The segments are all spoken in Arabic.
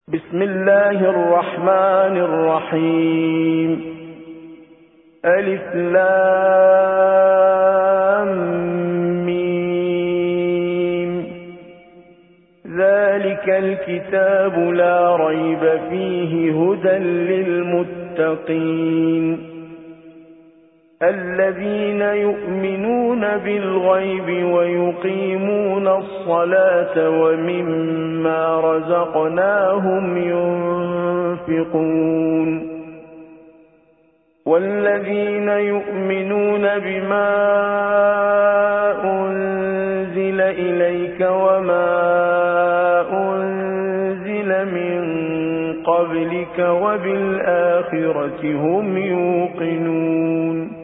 بسم الله الرحمن الرحيم. ألف لام ميم. ذلك الكتاب لا ريب فيه هدى للمتقين الذين يؤمنون بالغيب ويقيمون الصلاة ومما رزقناهم ينفقون والذين يؤمنون بما أنزل إليك وما أنزل من قبلك وبالآخرة هم يوقنون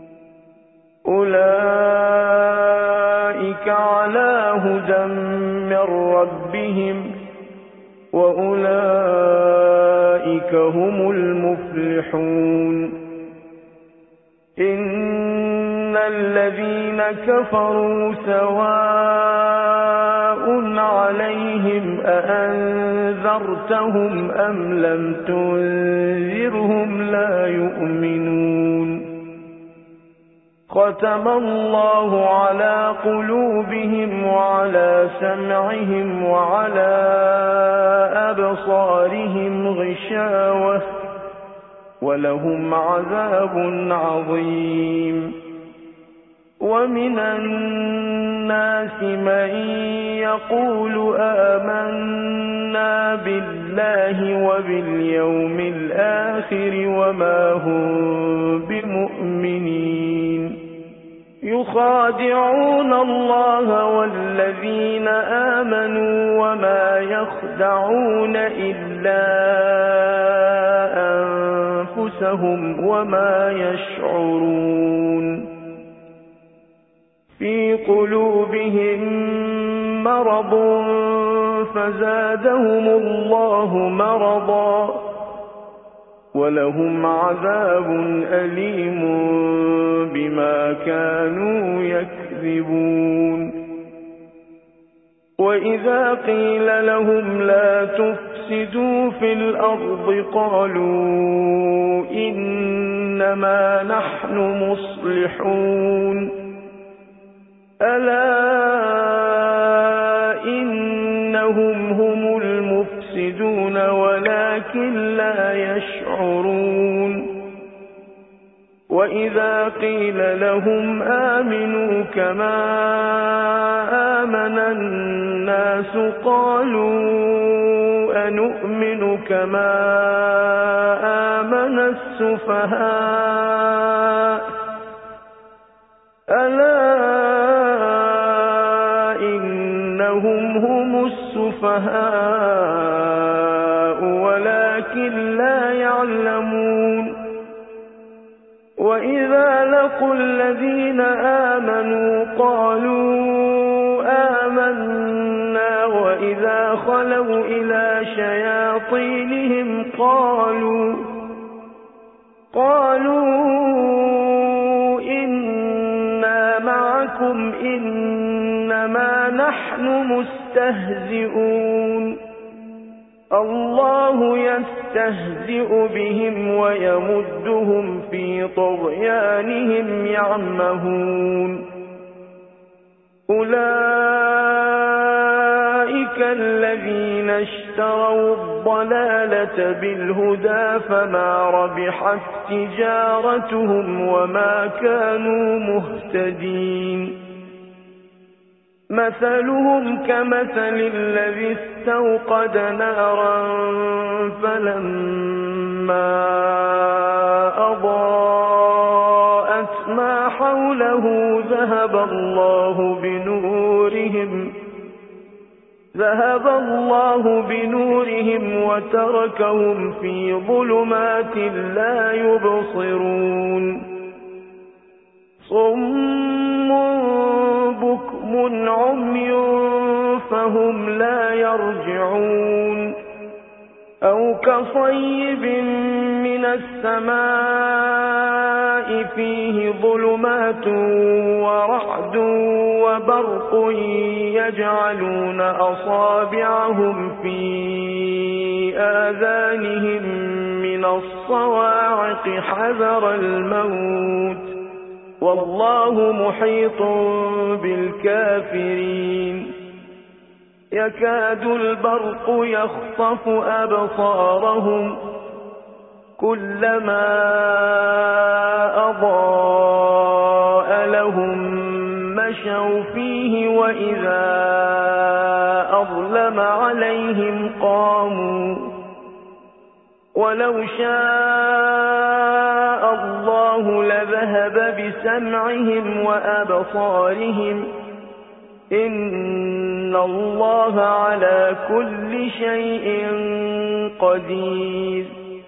أولئك على هدى من ربهم وأولئك هم المفلحون. إن الذين كفروا سواء عليهم أأنذرتهم أم لم تنذرهم لا يؤمنون. ختم الله على قلوبهم وعلى سمعهم وعلى أبصارهم غشاوة ولهم عذاب عظيم. ومن الناس من يقول آمنا بالله وباليوم الآخر وما هم بمؤمنين يخادعون الله والذين آمنوا وما يخدعون إلا أنفسهم وما يشعرون. في قلوبهم مرض فزادهم الله مرضا ولهم عذاب أليم بما كانوا يكذبون. وإذا قيل لهم لا تفسدوا في الأرض قالوا إنما نحن مصلحون ألا إنهم هم المفسدون ولكن لا يشعرون. وإذا قيل لهم آمنوا كما آمن الناس قالوا أنؤمن كما آمن السفهاء ألا إنهم هم السفهاء ولكن لا يعلمون. وإذا لقوا الذين آمنوا قالوا آمنا وإذا خلوا إلى شياطينهم قالوا إنا معكم إنما نحن مستهزئون الله يستهزئ بهم ويمدهم في طغيانهم يعمهون. أولئك الذين اشتروا الضلالة بالهدى فما ربحت تجارتهم وما كانوا مهتدين. مثلهم كمثل الذي استوقد نارا فلما أضاءت ما حوله ذهب الله بنورهم وتركهم في ظلمات لا يبصرون. صم بكم عمي فهم لا يرجعون. أو كصيب من السماء فيه ظلمات ورعد وبرق يجعلون أصابعهم في آذانهم من الصواعق حذر الموت والله محيط بالكافرين يكاد البرق يخطف أبصارهم كلما أضاء لهم مشوا فيه وإذا أظلم عليهم قاموا ولو شاء الله لذهب بسمعهم وأبصارهم إن الله على كل شيء قدير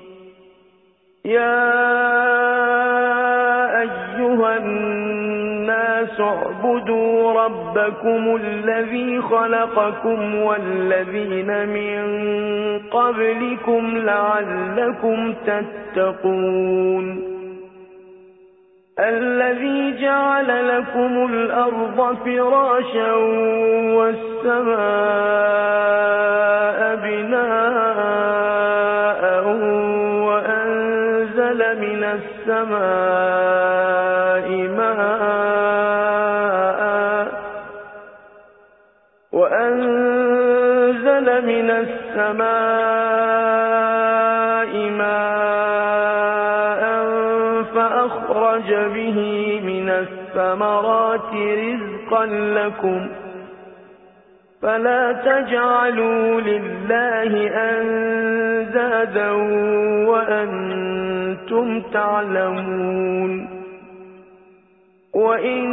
يا أيها الناس اعبدوا ربكم الذي خلقكم والذين من قبلكم لعلكم تتقون الذي جعل لكم الأرض فراشا والسماء بناء وأنزل من السماء ماء فأخرج به من الثمرات رزقا لكم فلا تجعلوا لله أندادا وأنتم تعلمون وإن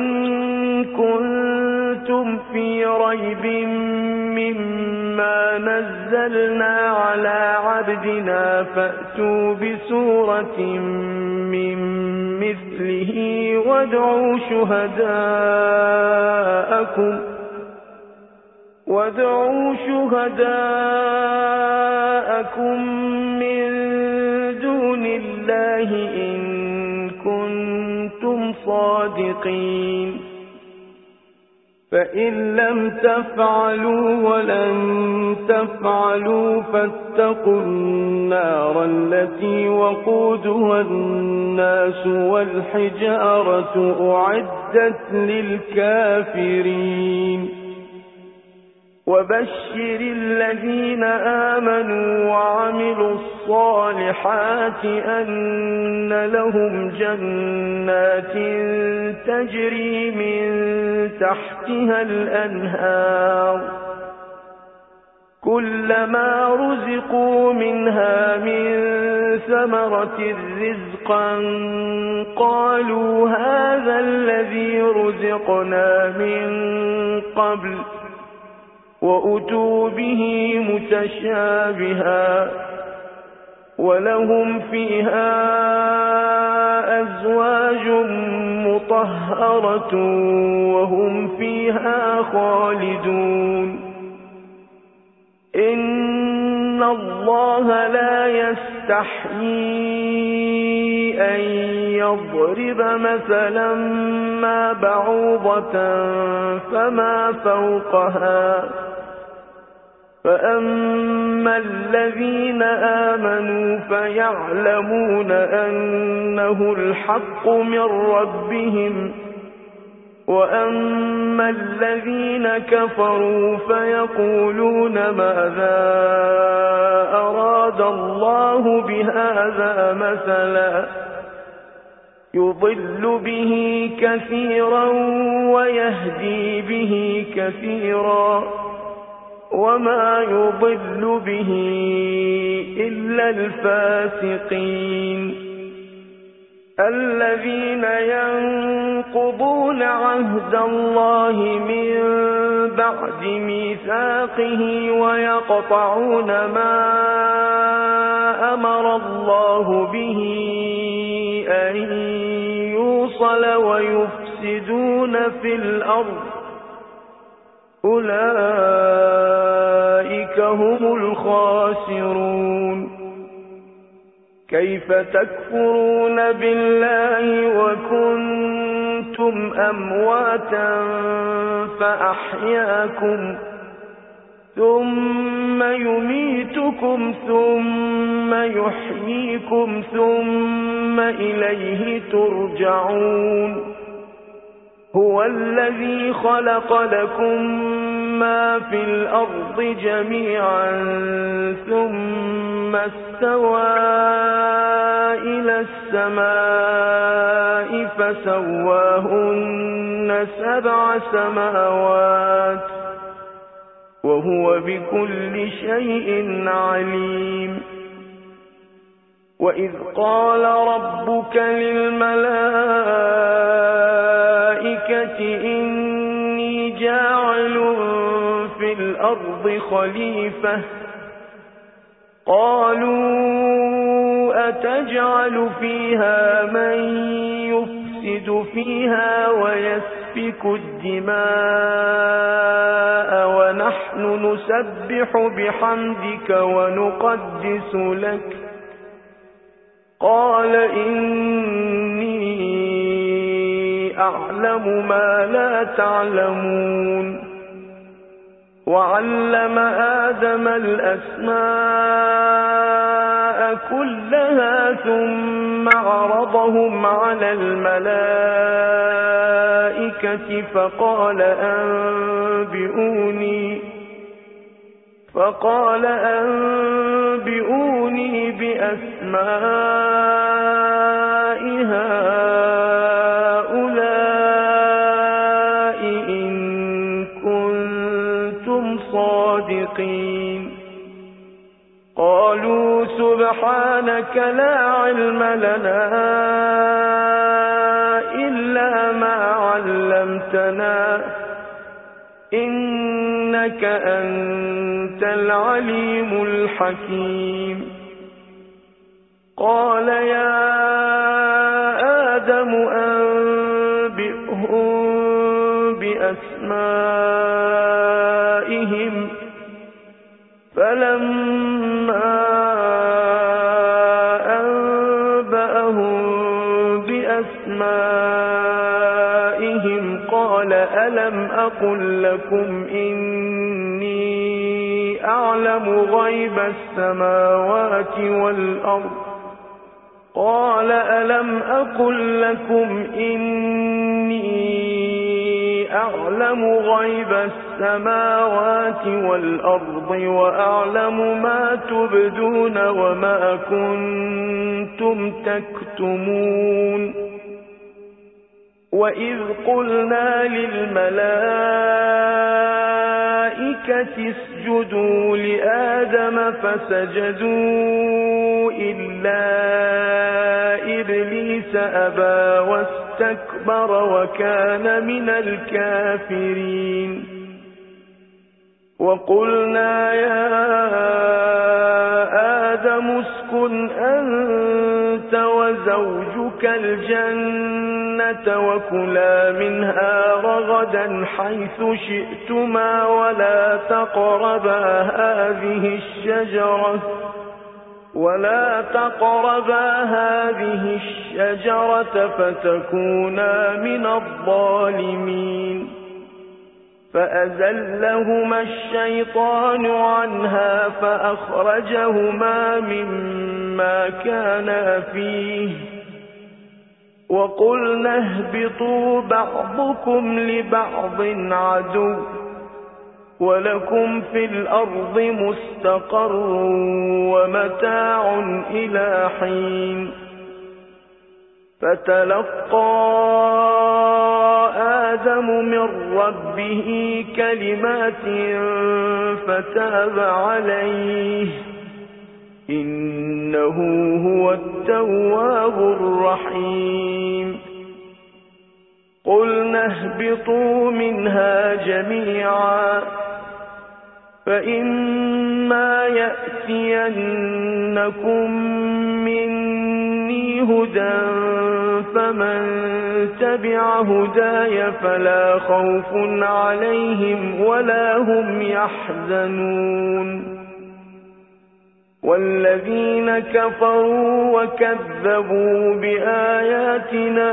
كنتم في ريب مما نزلنا على عبدنا فأتوا بسورة من مثله وادعوا شهداءكم من دون الله إن كنتم صادقين فإن لم تفعلوا ولن تفعلوا فاتقوا النار التي وقودها الناس والحجارة أعدت للكافرين وبشر الذين آمنوا وعملوا الصالحات أن لهم جنات تجري من تحتها الأنهار كلما رزقوا منها من ثمرة رزقا قالوا هذا الذي رزقنا من قبل وأتوا به متشابها ولهم فيها أزواج مطهرة وهم فيها خالدون إن الله لا يستحيي أن يضرب مثلا ما بعوضة فما فوقها فأما الذين آمنوا فيعلمون أنه الحق من ربهم وأما الذين كفروا فيقولون ماذا أراد الله بهذا مثلا يضل به كثيرا ويهدي به كثيرا وما يضل به إلا الفاسقين الذين ينقضون عهد الله من بعد ميثاقه ويقطعون ما أمر الله به أن يوصل ويفسدون في الأرض أولئك هم الخاسرون كيف تكفرون بالله وكنتم أمواتا فأحياكم ثم يميتكم يميتكم ثم يحييكم ثم إليه ترجعون هو الذي خلق لكم ما في الأرض جميعا ثم استوى إلى السماء فسواهن 7 سماوات وهو بكل شيء عليم وإذ قال ربك للملائكة إني جاعل في الأرض خليفة قالوا أتجعل فيها من يفسد فيها ويسفك الدماء ونحن نسبح بحمدك ونقدس لك قال إني أعلم ما لا تعلمون وعلم آدم الأسماء كلها ثم عرضهم على الملائكة فقال أنبئوني بأسماء هؤلاء إن كنتم صادقين قالوا سبحانك لا علم لنا إلا ما علمتنا إنك أنت العليم الحكيم قال يا آدم أنبئهم بأسمائهم فلما أنبأهم بأسمائهم قال ألم أقل لكم إني أعلم غيب السماوات والأرض قال ألم أقل لكم إني أعلم غيب السماوات والأرض وأعلم ما تبدون وما كنتم تكتمون وإذ قلنا للملائكة اسجدوا لآدم فسجدوا إلا إبليس أبى واستكبر وكان من الكافرين وقلنا يا آدم اسكن أنت وزوجك الجنة وكلا منها رغدا حيث شئتما ولا تقربا هذه الشجرة فتكونا من الظالمين فأزلهما الشيطان عنها فأخرجهما مما كانا فيه وقلنا اهبطوا بعضكم لبعض عدو ولكم في الأرض مستقر ومتاع إلى حين فتلقى آدم من ربه كلمات فتاب عليه إنه هو التواب الرحيم قلنا اهبطوا منها جميعا فإما يأتينكم مني هدى فمن تبع هداي فلا خوف عليهم ولا هم يحزنون والذين كفروا وكذبوا بآياتنا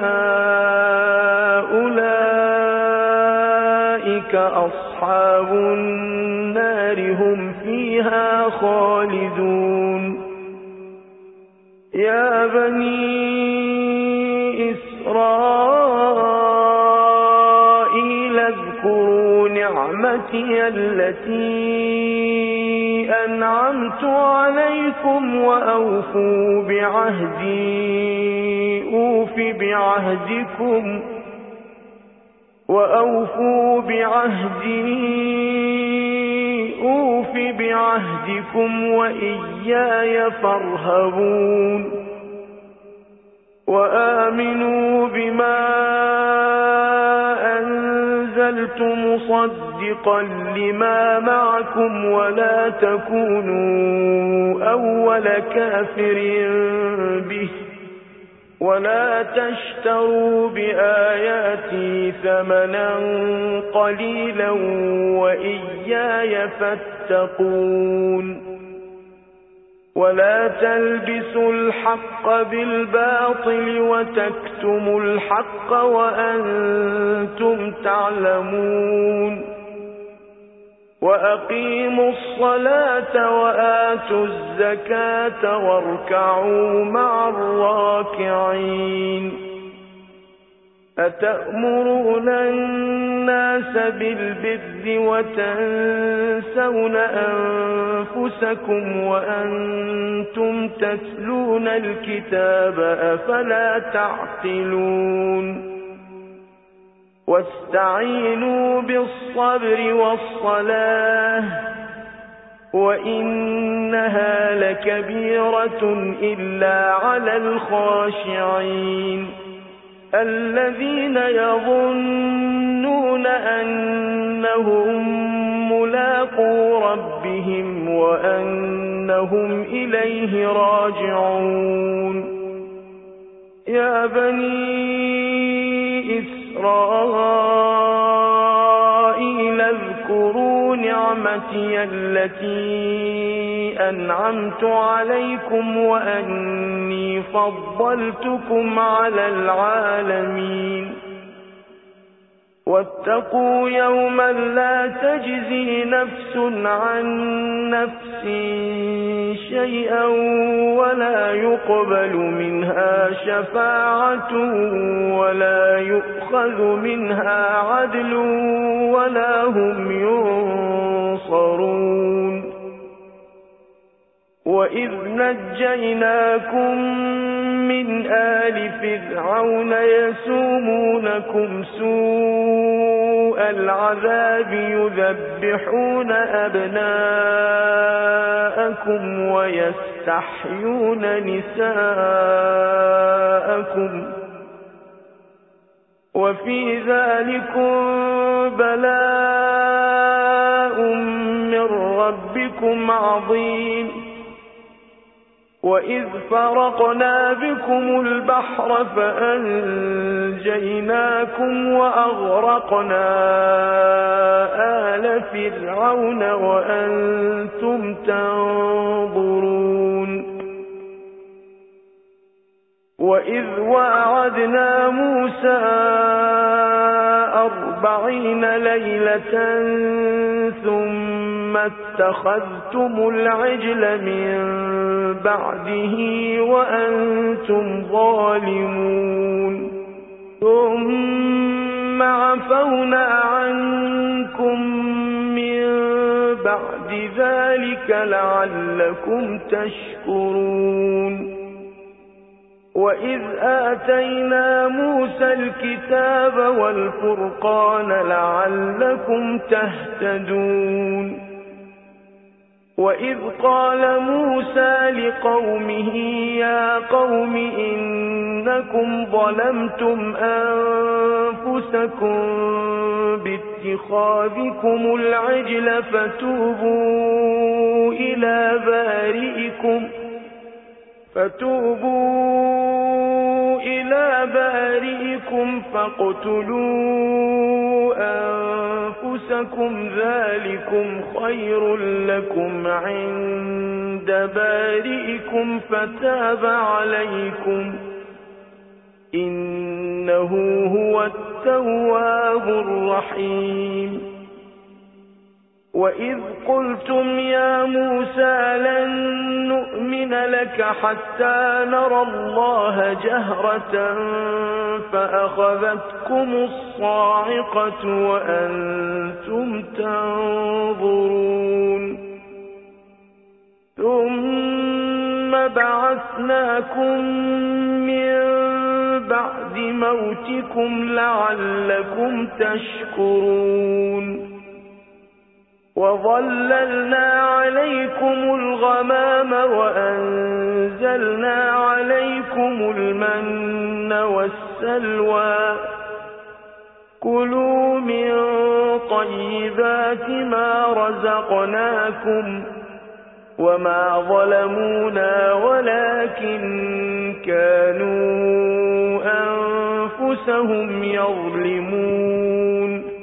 أولئك أصحاب النار هم فيها فيها خالدون يا بني إسرائيل اذكروا نعمتي التي أنعمت عليكم وأوفوا بعهدي أوف بعهدكم وإياي فارهبون وآمنوا بما أنزلت مصدقا لما معكم ولا تكونوا أول كافر به ولا تشتروا بآياتي ثمنا قليلا وإياي فاتقون ولا تلبسوا الحق بالباطل وتكتموا الحق وأنتم تعلمون وأقيموا الصلاة وآتوا الزكاة واركعوا مع الراكعين أتأمرون الناس بالبر وتنسون أنفسكم وأنتم تتلون الكتاب أفلا تعقلون واستعينوا بالصبر والصلاة وإنها لكبيرة إلا على الخاشعين الذين يظنون أنهم ملاقو ربهم وأنهم إليه راجعون يا بني إسرائيل اذكروا نعمتي التي أنعمت عليكم وأني فضلتكم على العالمين واتقوا يوما لا تجزي نفس عن نفس شيئا ولا يقبل منها شفاعة ولا يؤخذ منها عدل ولا هم ينصرون وإذ نجيناكم من آل فرعون يسومونكم سوء العذاب يذبحون أبناءكم ويستحيون نساءكم وفي ذلكم بلاء من ربكم عظيم وإذ فرقنا بكم البحر فأنجيناكم وأغرقنا آل فرعون وأنتم تنظرون وإذ وعدنا موسى 40 ليلة ثم اتخذتم العجل من بعده وأنتم ظالمون ثم عفونا عنكم من بعد ذلك لعلكم تشكرون وإذ آتينا موسى الكتاب والفرقان لعلكم تهتدون وإذ قال موسى لقومه يا قوم إنكم ظلمتم أنفسكم باتخاذكم العجل فتوبوا إلى بارئكم فاقتلوا أنفسكم ذلكم خير لكم عند بارئكم فتاب عليكم إنه هو التواب الرحيم وإذ قلتم يا موسى لن نؤمن لك حتى نرى الله جهرة فأخذتكم الصاعقة وأنتم تنظرون ثم بعثناكم من بعد موتكم لعلكم تشكرون وظللنا عليكم الغمام وأنزلنا عليكم المن والسلوى كلوا من طيبات ما رزقناكم وما ظلمونا ولكن كانوا أنفسهم يظلمون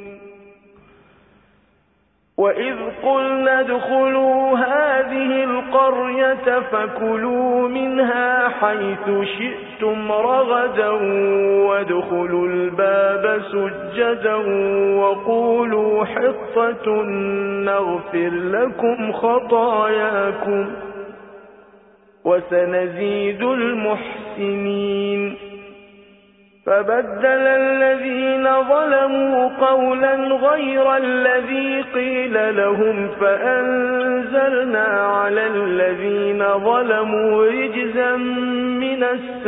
وإذ قلنا ادخلوا هذه القرية فكلوا منها حيث شئتم رغدا وادخلوا الباب سجدا وقولوا حطة نغفر لكم خطاياكم وسنزيد المحسنين فبدل الذين ظلموا قولا غير الذي قيل لهم فأنزلنا على الذين ظلموا رجزا من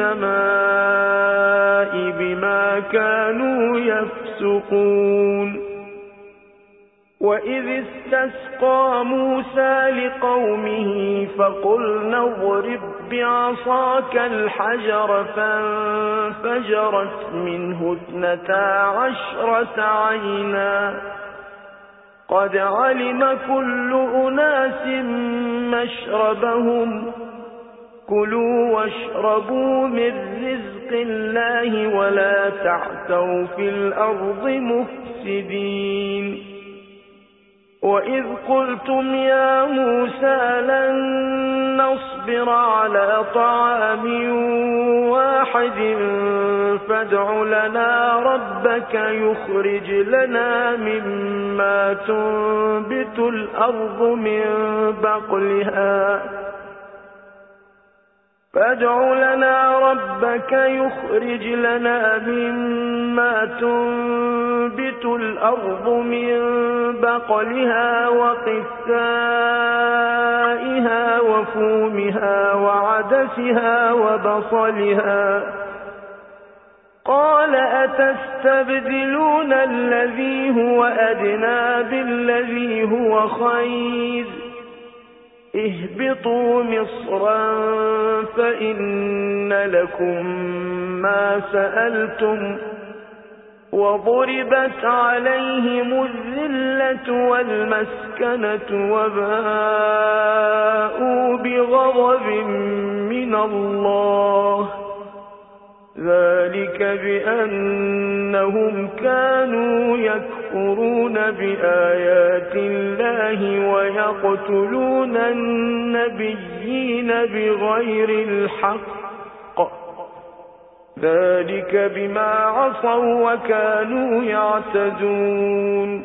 السماء بما كانوا يفسقون وإذ استسقى موسى لقومه فقلنا اضرب بعصاك الحجر فانفجرت منه 12 عينا قد علم كل أناس مشربهم كلوا واشربوا من رزق الله ولا تعثوا في الأرض مفسدين وإذ قلتم يا موسى لن نصبر على طعام واحد فادع لنا ربك يخرج لنا مما تنبت الأرض من بقلها وقثائها وفومها وعدسها وبصلها قال أتستبدلون الذي هو أدنى بالذي هو خير اهبطوا مصرا فإن لكم ما سألتم وضربت عليهم الذلة والمسكنة وباءوا بغضب من الله ذلك بأنهم كانوا يكفرون بآيات الله ويقتلون النبيين بغير الحق ذلك بما عصوا وكانوا يعتدون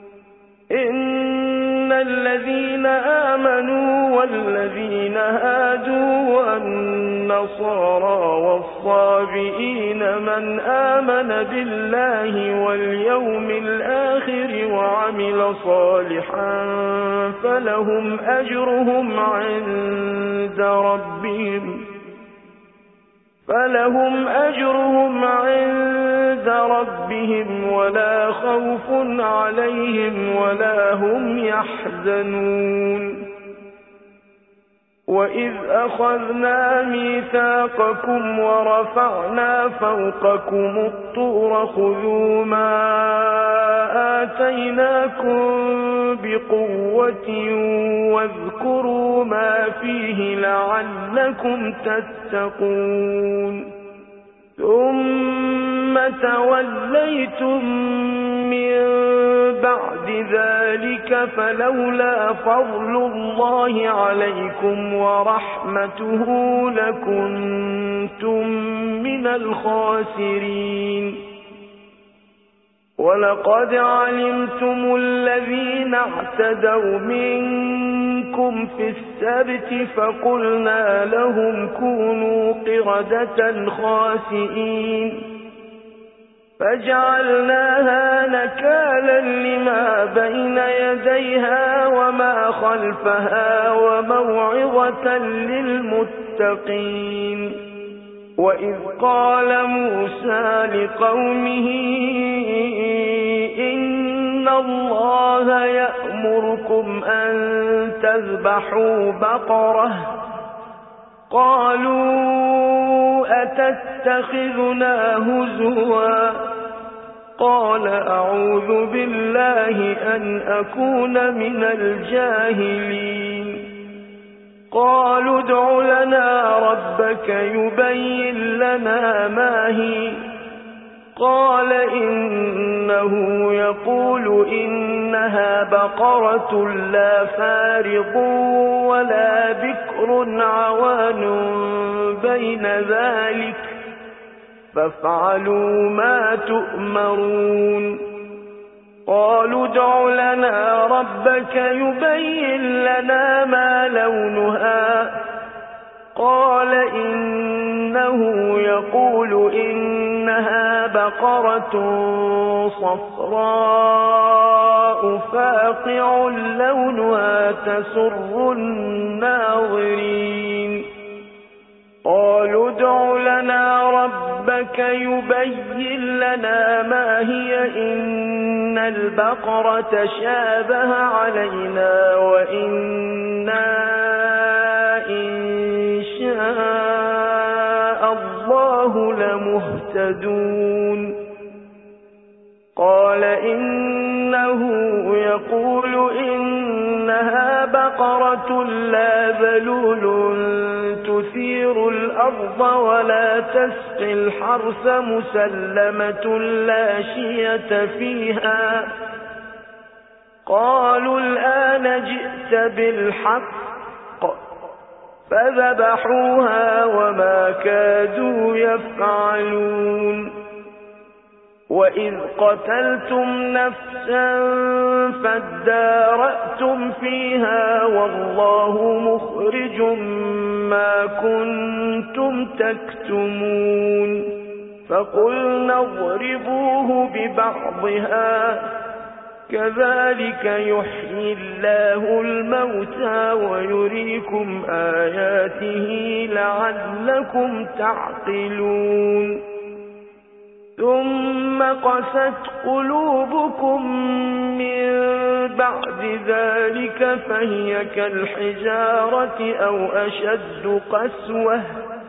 إن الذين آمنوا والذين هادوا والنصارى والصابئين من آمن بالله واليوم الآخر وعمل صالحا فلهم أجرهم عند ربهم ولا خوف عليهم ولا هم يحزنون وإذ أخذنا ميثاقكم ورفعنا فوقكم الطور خذوا ما آتيناكم بقوة واذكروا ما فيه لعلكم تتقون ثم توليتم من بعد ذلك فلولا فضل الله عليكم ورحمته لكنتم من الخاسرين ولقد علمتم الذين اعتدوا منكم في السبت فقلنا لهم كونوا قردة خاسئين فجعلناها نكالا لما بين يديها وما خلفها وموعظة للمتقين وإذ قال موسى لقومه إن الله يأمركم أن تذبحوا بقرة قالوا أتتخذنا هزوا قال أعوذ بالله أن أكون من الجاهلين قالوا ادع لنا ربك يبين لنا ما هي قال إنه يقول إنها بقرة لا فارض ولا بكر عوان بين ذلك فافعلوا ما تؤمرون قالوا ادع لنا ربك يبين لنا ما لونها قال إنه يقول إنها بقرة صفراء فاقع لونها تسر الناظرين قالوا ادع لنا ربك يبين لنا ما هي إن البقرة شابه علينا وإنا إن شاء الله لمهتدون قال إنه يقول إنها بقرة لا ذلول تثير الأرض ولا تسقي الحرث مسلمة لا شية فيها قالوا الآن جئت بالحق فذبحوها وما كادوا يفعلون وإذ قتلتم نفسا فادارأتم فيها والله مخرج ما كنتم تكتمون فقلنا اضربوه ببعضها كذلك يحيي الله الموتى ويريكم آياته لعلكم تعقلون ثم قست قلوبكم من بعد ذلك فهي كالحجارة أو أشد قسوة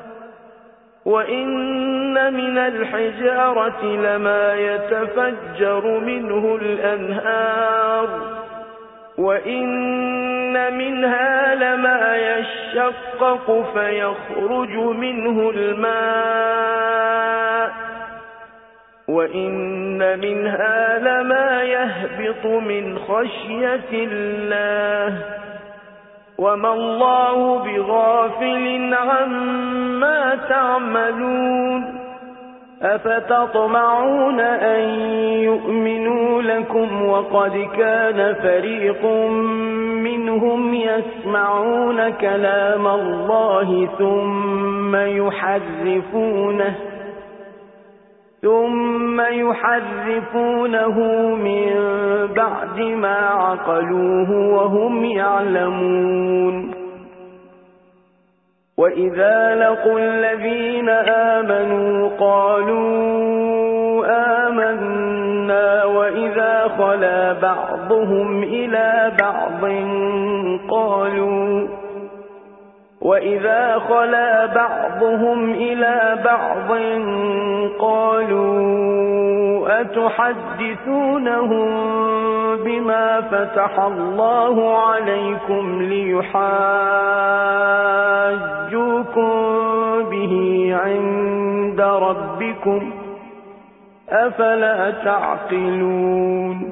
وإن من الحجارة لما يتفجر منه الأنهار وإن منها لما يشقق فيخرج منه الماء وإن منها لما يهبط من خشية الله وما الله بغافل عما تعملون أفتطمعون أن يؤمنوا لكم وقد كان فريق منهم يسمعون كلام الله ثم يحرفونه من بعد ما عقلوه وهم يعلمون وإذا لقوا الذين آمنوا قالوا آمنا وإذا خلا بعضهم إلى بعض قالوا أتحدثونهم بما فتح الله عليكم ليحاجوكم به عند ربكم أفلا تعقلون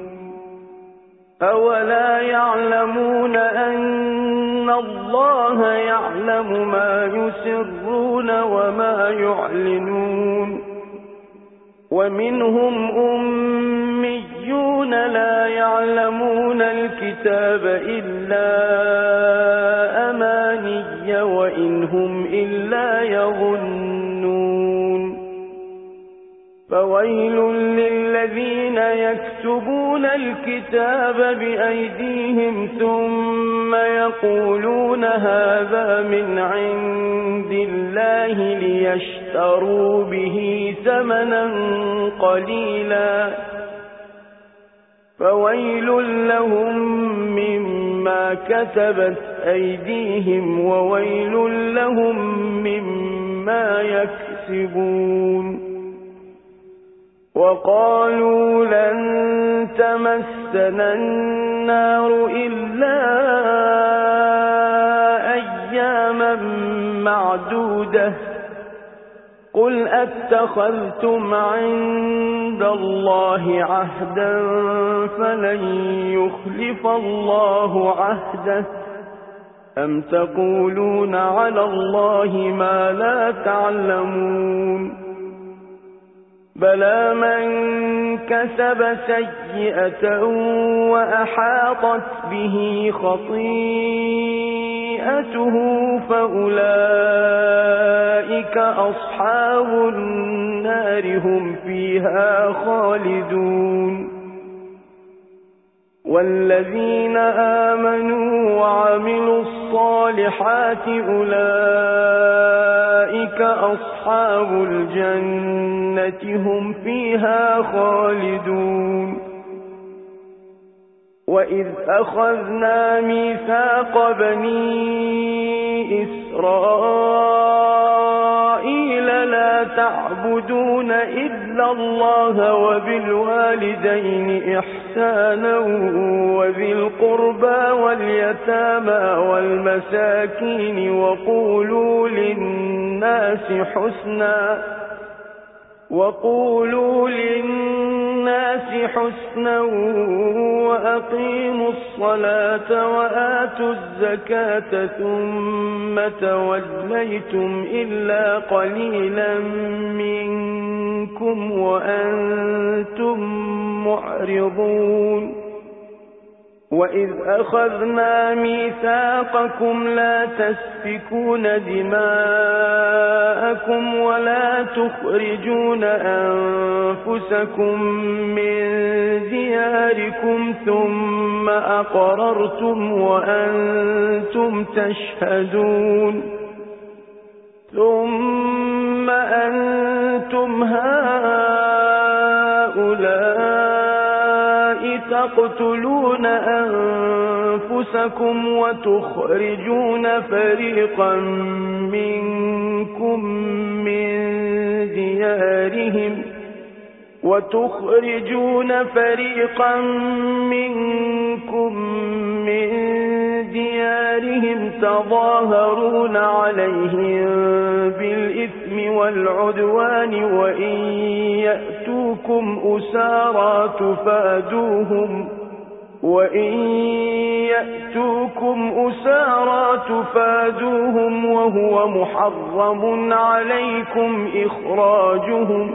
أولا يعلمون أن الله يعلم ما يسرون وما يعلنون ومنهم أميون أميون لا يعلمون الكتاب إلا أماني وإن هم إلا يظنون فويل للذين يكتبون الكتاب بأيديهم ثم يقولون هذا من عند الله ليشتروا به ثمنا قليلا فويل لهم مما كتبت أيديهم وويل لهم مما يكسبون وقالوا لن تمسنا النار إلا أياما معدودة قل أتخذتم عند الله عهدا فلن يخلف الله عهده أم تقولون على الله ما لا تعلمون بلى من كسب سيئة وأحاطت به خطيئته فأولئك أصحاب النار هم فيها خالدون والذين آمنوا وعملوا الصالحات أولئك أصحاب الجنة هم فيها خالدون وإذ أخذنا ميثاق بني إسرائيل لا تعبدون إلا الله وبالوالدين إحسانا وذي القربى واليتامى والمساكين وقولوا للناس حسنا وأقيموا الصلاة وآتوا الزكاة ثم توليتم إلا قليلا منكم وأنتم معرضون وإذ أخذنا ميثاقكم لا تسفكون دماءكم ولا تخرجون أنفسكم من دياركم ثم أقررتم وأنتم تشهدون ثم أنتم هؤلاء تقتلون أنفسكم وتخرجون فريقا منكم من ديارهم تظاهرون عليهم بالإثم والعدوان وإن يأتوكم أسارى تفادوهم وهو محرم عليكم إخراجهم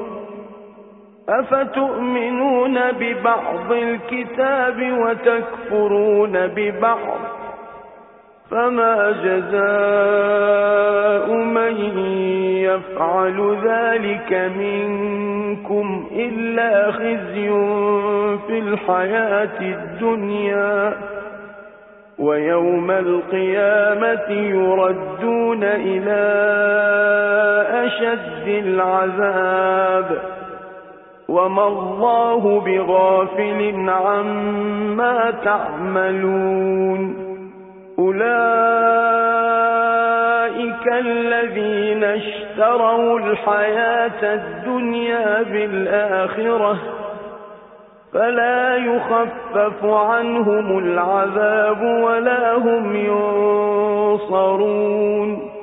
أفتؤمنون ببعض الكتاب وتكفرون ببعض فما جزاء من يفعل ذلك منكم إلا خزي في الحياة الدنيا ويوم القيامة يردون إلى أشد العذاب وما الله بغافل عما تعملون أولئك الذين اشتروا الحياة الدنيا بالآخرة فلا يخفف عنهم العذاب ولا هم ينصرون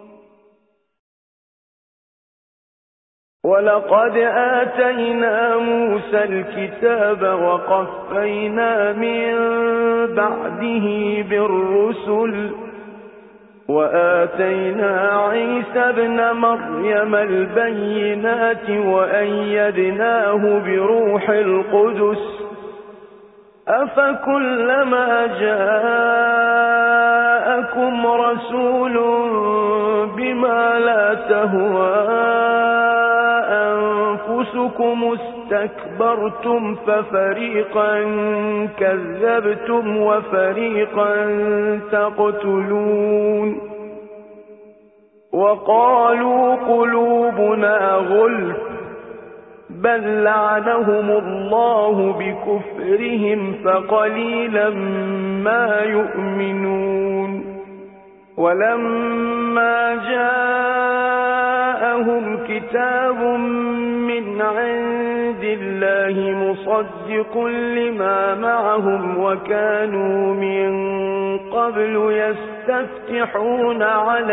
ولقد آتينا موسى الكتاب وقفينا من بعده بالرسل وآتينا عيسى ابن مريم البينات وأيدناه بروح القدس أفكلما جاءكم رسول بما لا تهوى أنفسكم استكبرتم ففريقا كذبتم وفريقا تقتلون وقالوا قلوبنا غلف بل لعنهم الله بكفرهم فقليلا ما يؤمنون ولما جاءهم كتاب من عند الله مصدق لما معهم وكانوا من قبل يستفتحون على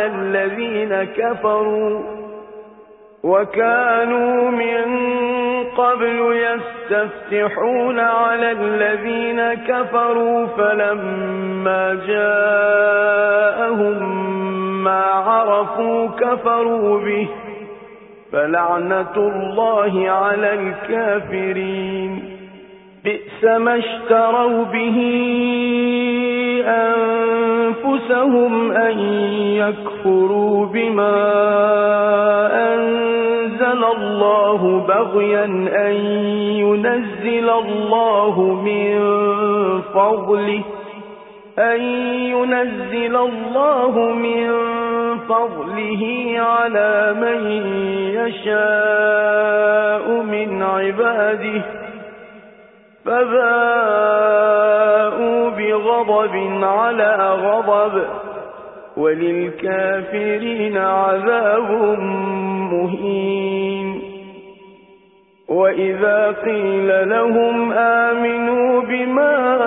الذين كفروا فلما جاءهم ما عرفوا كفروا به فلعنة الله على الكافرين بئس ما اشتروا به أنفسهم أن يكفروا بما أنزل الله بغيا أن ينزل الله من فضله على من يشاء من عباده فباءوا بغضب على غضب وللكافرين عذاب مهين وإذا قيل لهم آمنوا بما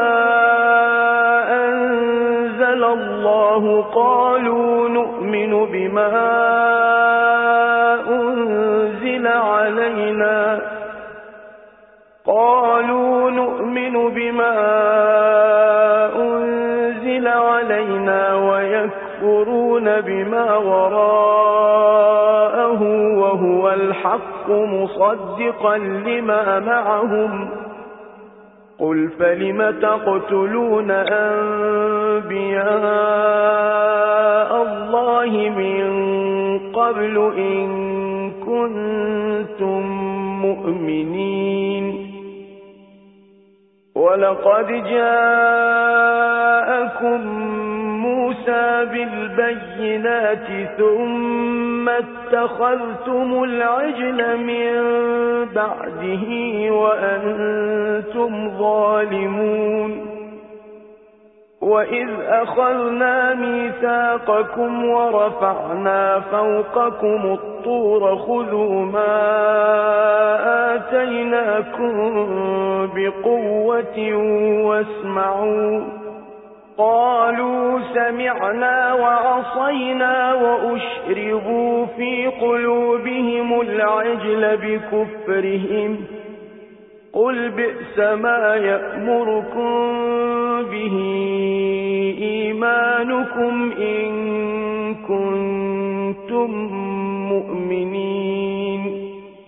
أنزل الله قالوا نؤمن بما أنزل علينا ويكفرون بما وراءه وهو الحق مصدقا لما معهم قل فلم تقتلون أنبياء الله من قبل إن كنتم مؤمنين ولقد جاءكم موسى بالبينات ثم اتخذتم العجل من بعده وأنتم ظالمون وإذ أخذنا ميثاقكم ورفعنا فوقكم الطور خذوا ما آتيناكم بقوة واسمعوا قالوا سمعنا وعصينا وأشربوا في قلوبهم العجل بكفرهم قل بئس ما يأمركم به إيمانكم إن كنتم مؤمنين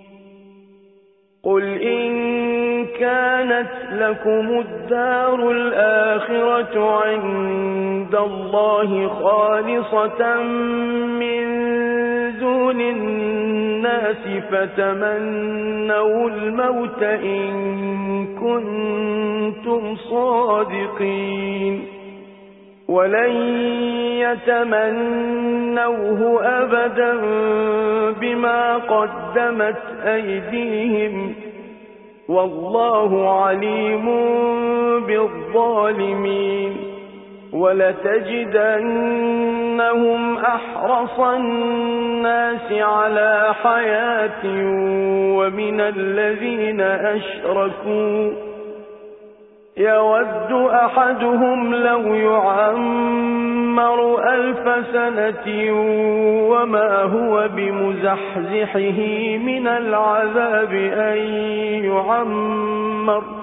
قل إن كانت لكم الدار الآخرة عند الله خالصة من دون الناس فتمنوا الموت إن كنتم صادقين ولن يتمنوه أبدا بما قدمت أيديهم والله عليم بالظالمين ولتجدنهم أحرص الناس على حياة ومن الذين أشركوا يود أحدهم لو يعمر 1000 سنة وما هو بمزحزحه من العذاب أن يعمر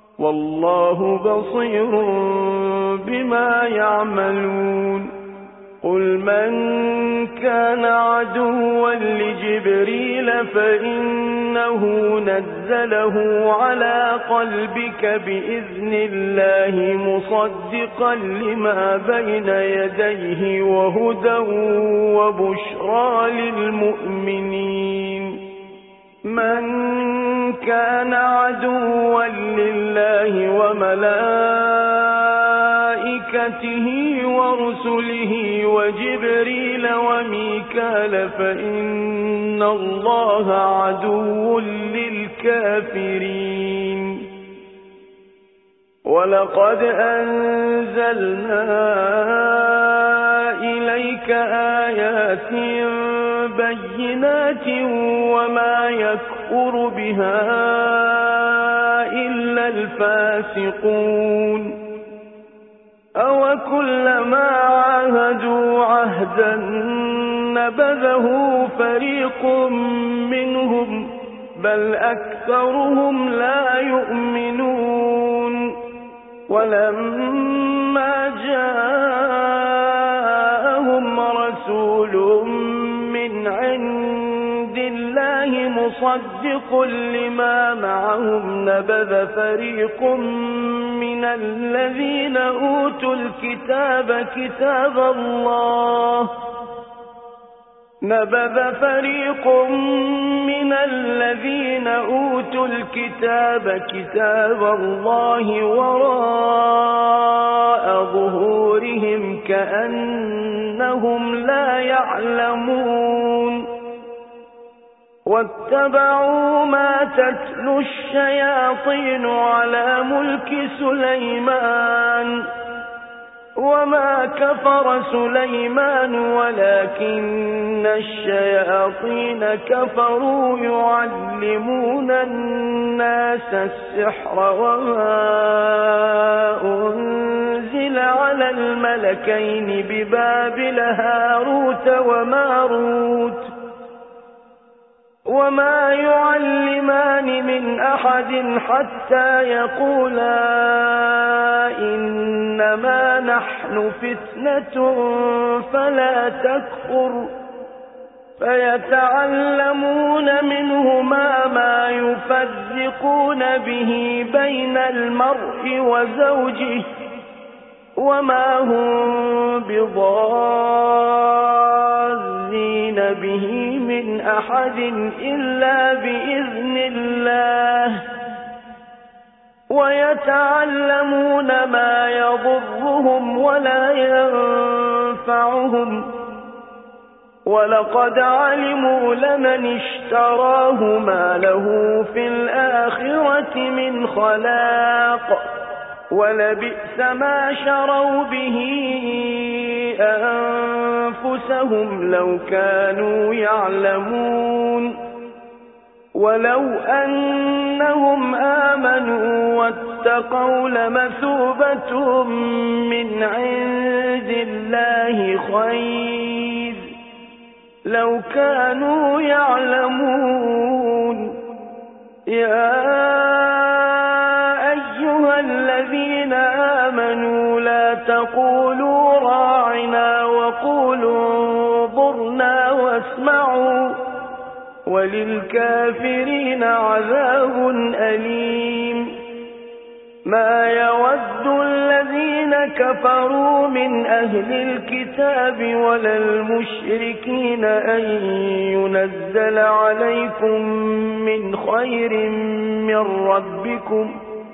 والله بصير بما يعملون قل من كان عدوا لجبريل فإنه نزله على قلبك بإذن الله مصدقا لما بين يديه وهدى وبشرى للمؤمنين من كان عدوا لله وملائكته ورسله وجبريل وميكال فإن الله عدو للكافرين ولقد أنزلنا إليك آيات بينات وما يكفر بها إلا الفاسقون أو كلما عاهدوا عهدا نبذه فريق منهم بل أكثرهم لا يؤمنون ولما جاءهم رسول من عند الله مصدق لما معهم نبذ فريق من الذين أوتوا الكتاب كتاب الله وراء ظهورهم كأنهم لا يعلمون واتبعوا ما تتلو الشياطين على ملك سليمان وما كفر سليمان ولكن الشياطين كفروا يعلمون الناس السحر وما أنزل على الملكين ببابل هاروت وماروت وما يعلمان من أحد حتى يقولا إنما نحن فتنة فلا تكفر فيتعلمون منهما ما يفرقون به بين المرء وزوجه وما هم بضارين به من أحد إلا بإذن الله ويتعلمون ما يضرهم ولا ينفعهم ولقد علموا لمن اشتراه ما له في الآخرة من خلاق ولبئس ما شروا به أنفسهم لو كانوا يعلمون ولو أنهم آمنوا واتقوا لمثوبة من عند الله خير لو كانوا يعلمون يا أيها الذين آمنوا لا تقولوا راعنا وقولوا انظرنا واسمعوا وللكافرين عذاب أليم ما يود الذين كفروا من أهل الكتاب ولا المشركين أن ينزل عليكم من خير من ربكم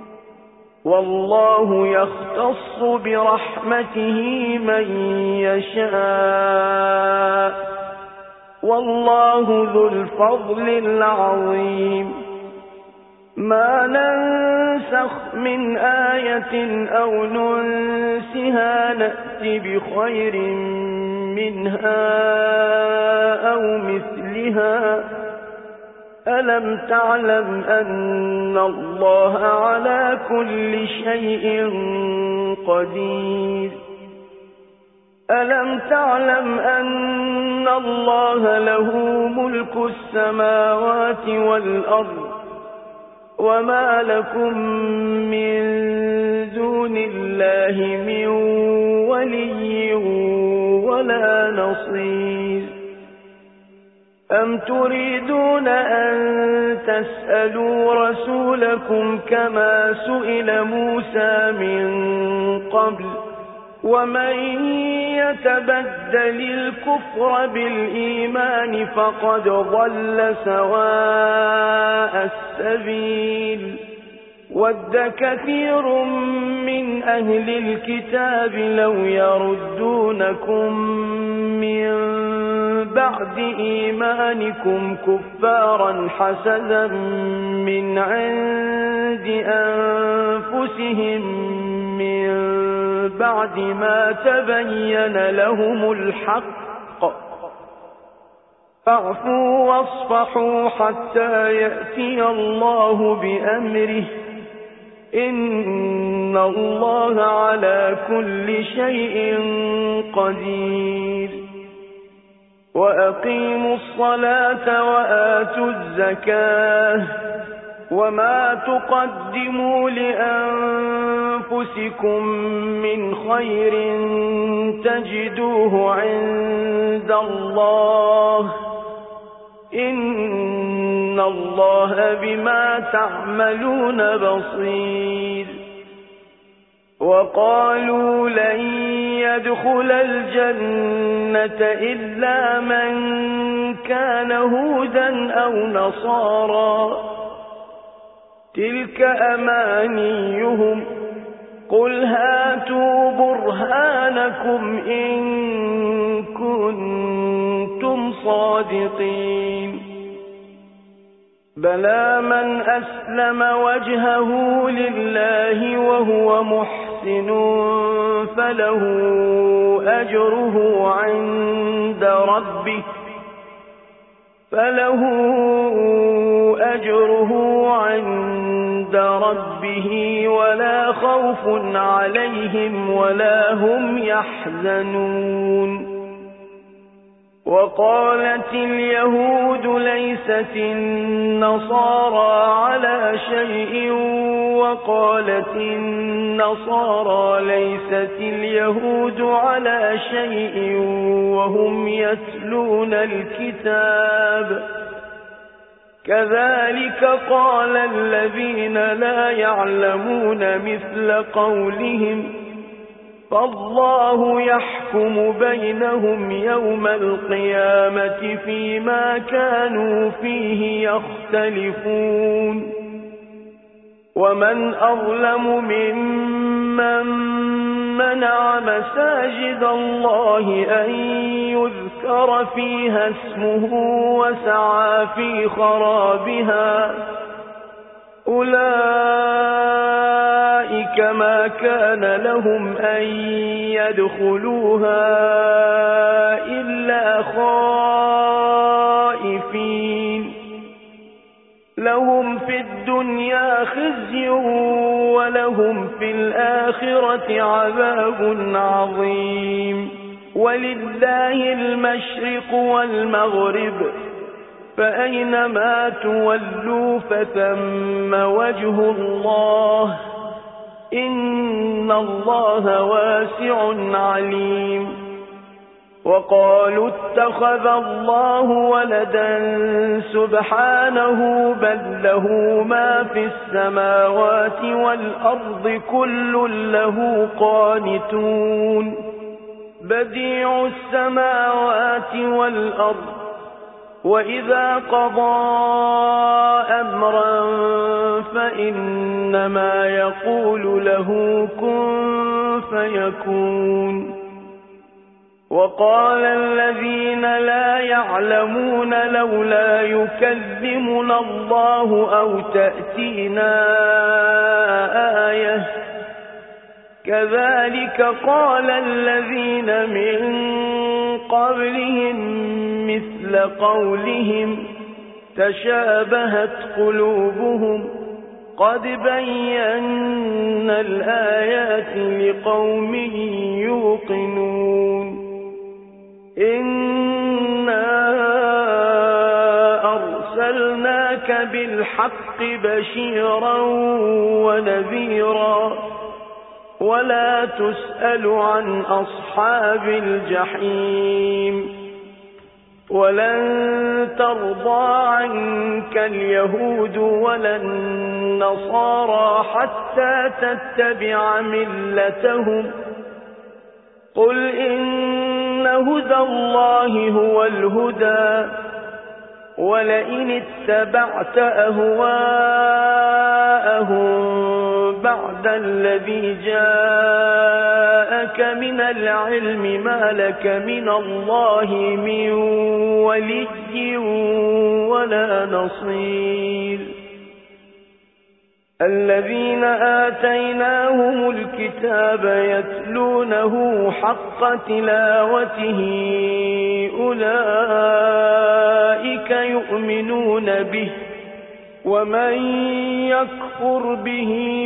والله يختص برحمته من يشاء والله ذو الفضل العظيم ما ننسخ من آية أو ننسها نأتي بخير منها أو مثلها ألم تعلم أن الله على كل شيء قدير ألم تعلم أن الله له ملك السماوات والأرض وما لكم من دون الله من ولي ولا نصير أم تريدون أن تسألوا رسولكم كما سئل موسى من قبل ومن يتبدل الكفر بالإيمان فقد ضل سواء السبيل ود كثير من أهل الكتاب لو يردونكم من بعد إيمانكم كفارا حسدا من عند أنفسهم من بعد ما تبين لهم الحق فاعفوا واصفحوا حتى يأتي الله بأمره إن الله على كل شيء قدير وأقيموا الصلاة وآتوا الزكاة وما تقدموا لأنفسكم من خير تجدوه عند الله إن الله بما تعملون بصير وقالوا لن يدخل الجنة إلا من كان هودا أو نصارى تلك أمانيهم قل هاتوا برهانكم إن كنتم صادقين بلى من أسلم وجهه لله وهو محسن فله أجره عند ربه ولا خوف عليهم ولا هم يحزنون وقالت اليهود ليست النصارى على شيء وقالت النصارى ليست اليهود على شيء وهم يتلون الكتاب كذلك قال الذين لا يعلمون مثل قولهم فالله يحكم بينهم يوم القيامة فيما كانوا فيه يختلفون ومن أظلم ممن منع مساجد الله أن يذكر فيها اسمه وسعى في خرابها أولئك ما كان لهم أن يدخلوها إلا خائفين لهم في الدنيا خزي ولهم في الآخرة عذاب عظيم ولله المشرق والمغرب فأينما تولوا فثم وجه الله إن الله واسع عليم وقالوا اتخذ الله ولدا سبحانه بل له ما في السماوات والأرض كل له قانتون بديع السماوات والأرض وإذا قضى أمرا فإنما يقول له كن فيكون وقال الذين لا يعلمون لولا يكلمنا الله أو تأتينا آية كذلك قال الذين من قبلهم مثل قولهم تشابهت قلوبهم قد بينا الآيات لقوم يوقنون إنا أرسلناك بالحق بشيرا ونذيرا ولا تسأل عن أصحاب الجحيم ولن ترضى عنك اليهود ولا النصارى حتى تتبع ملتهم قل إن هدى الله هو الهدى ولئن اتبعت أهواءهم بعد الذي جاءك من العلم ما لك من الله من ولي ولا نصير الذين آتيناهم الكتاب يتلونه حق تلاوته أولئك يؤمنون به ومن يكفر به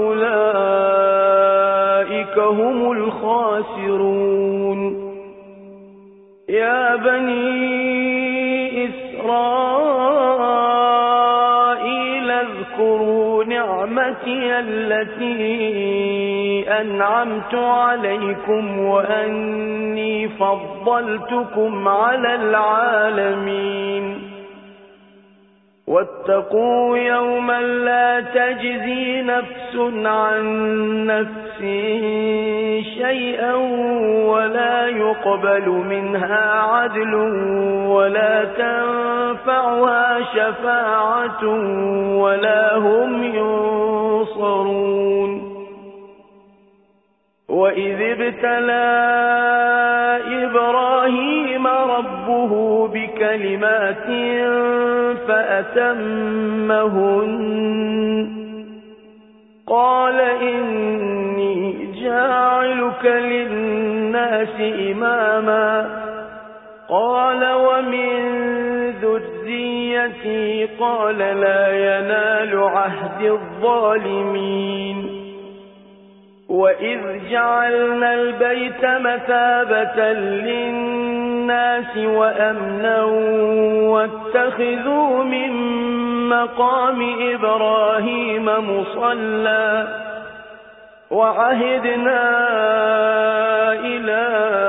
فأولئك هم الخاسرون يا بني إسرائيل اذكروا نعمتي التي أنعمت عليكم وأني فضلتكم على العالمين واتقوا يوما لا تجزي نفس عن نفس شيئا ولا يقبل منها عدل ولا تنفعها شفاعة ولا هم ينصرون وإذ ابتلى إبراهيم ربه بكلمات فأتمهن قال إني جاعلك للناس إماما قال ومن ذريتي قال لا ينال عهد الظالمين وإذ جعلنا البيت مثابة للناس وأمنا واتخذوا من مقام إبراهيم مصلى وعهدنا إلى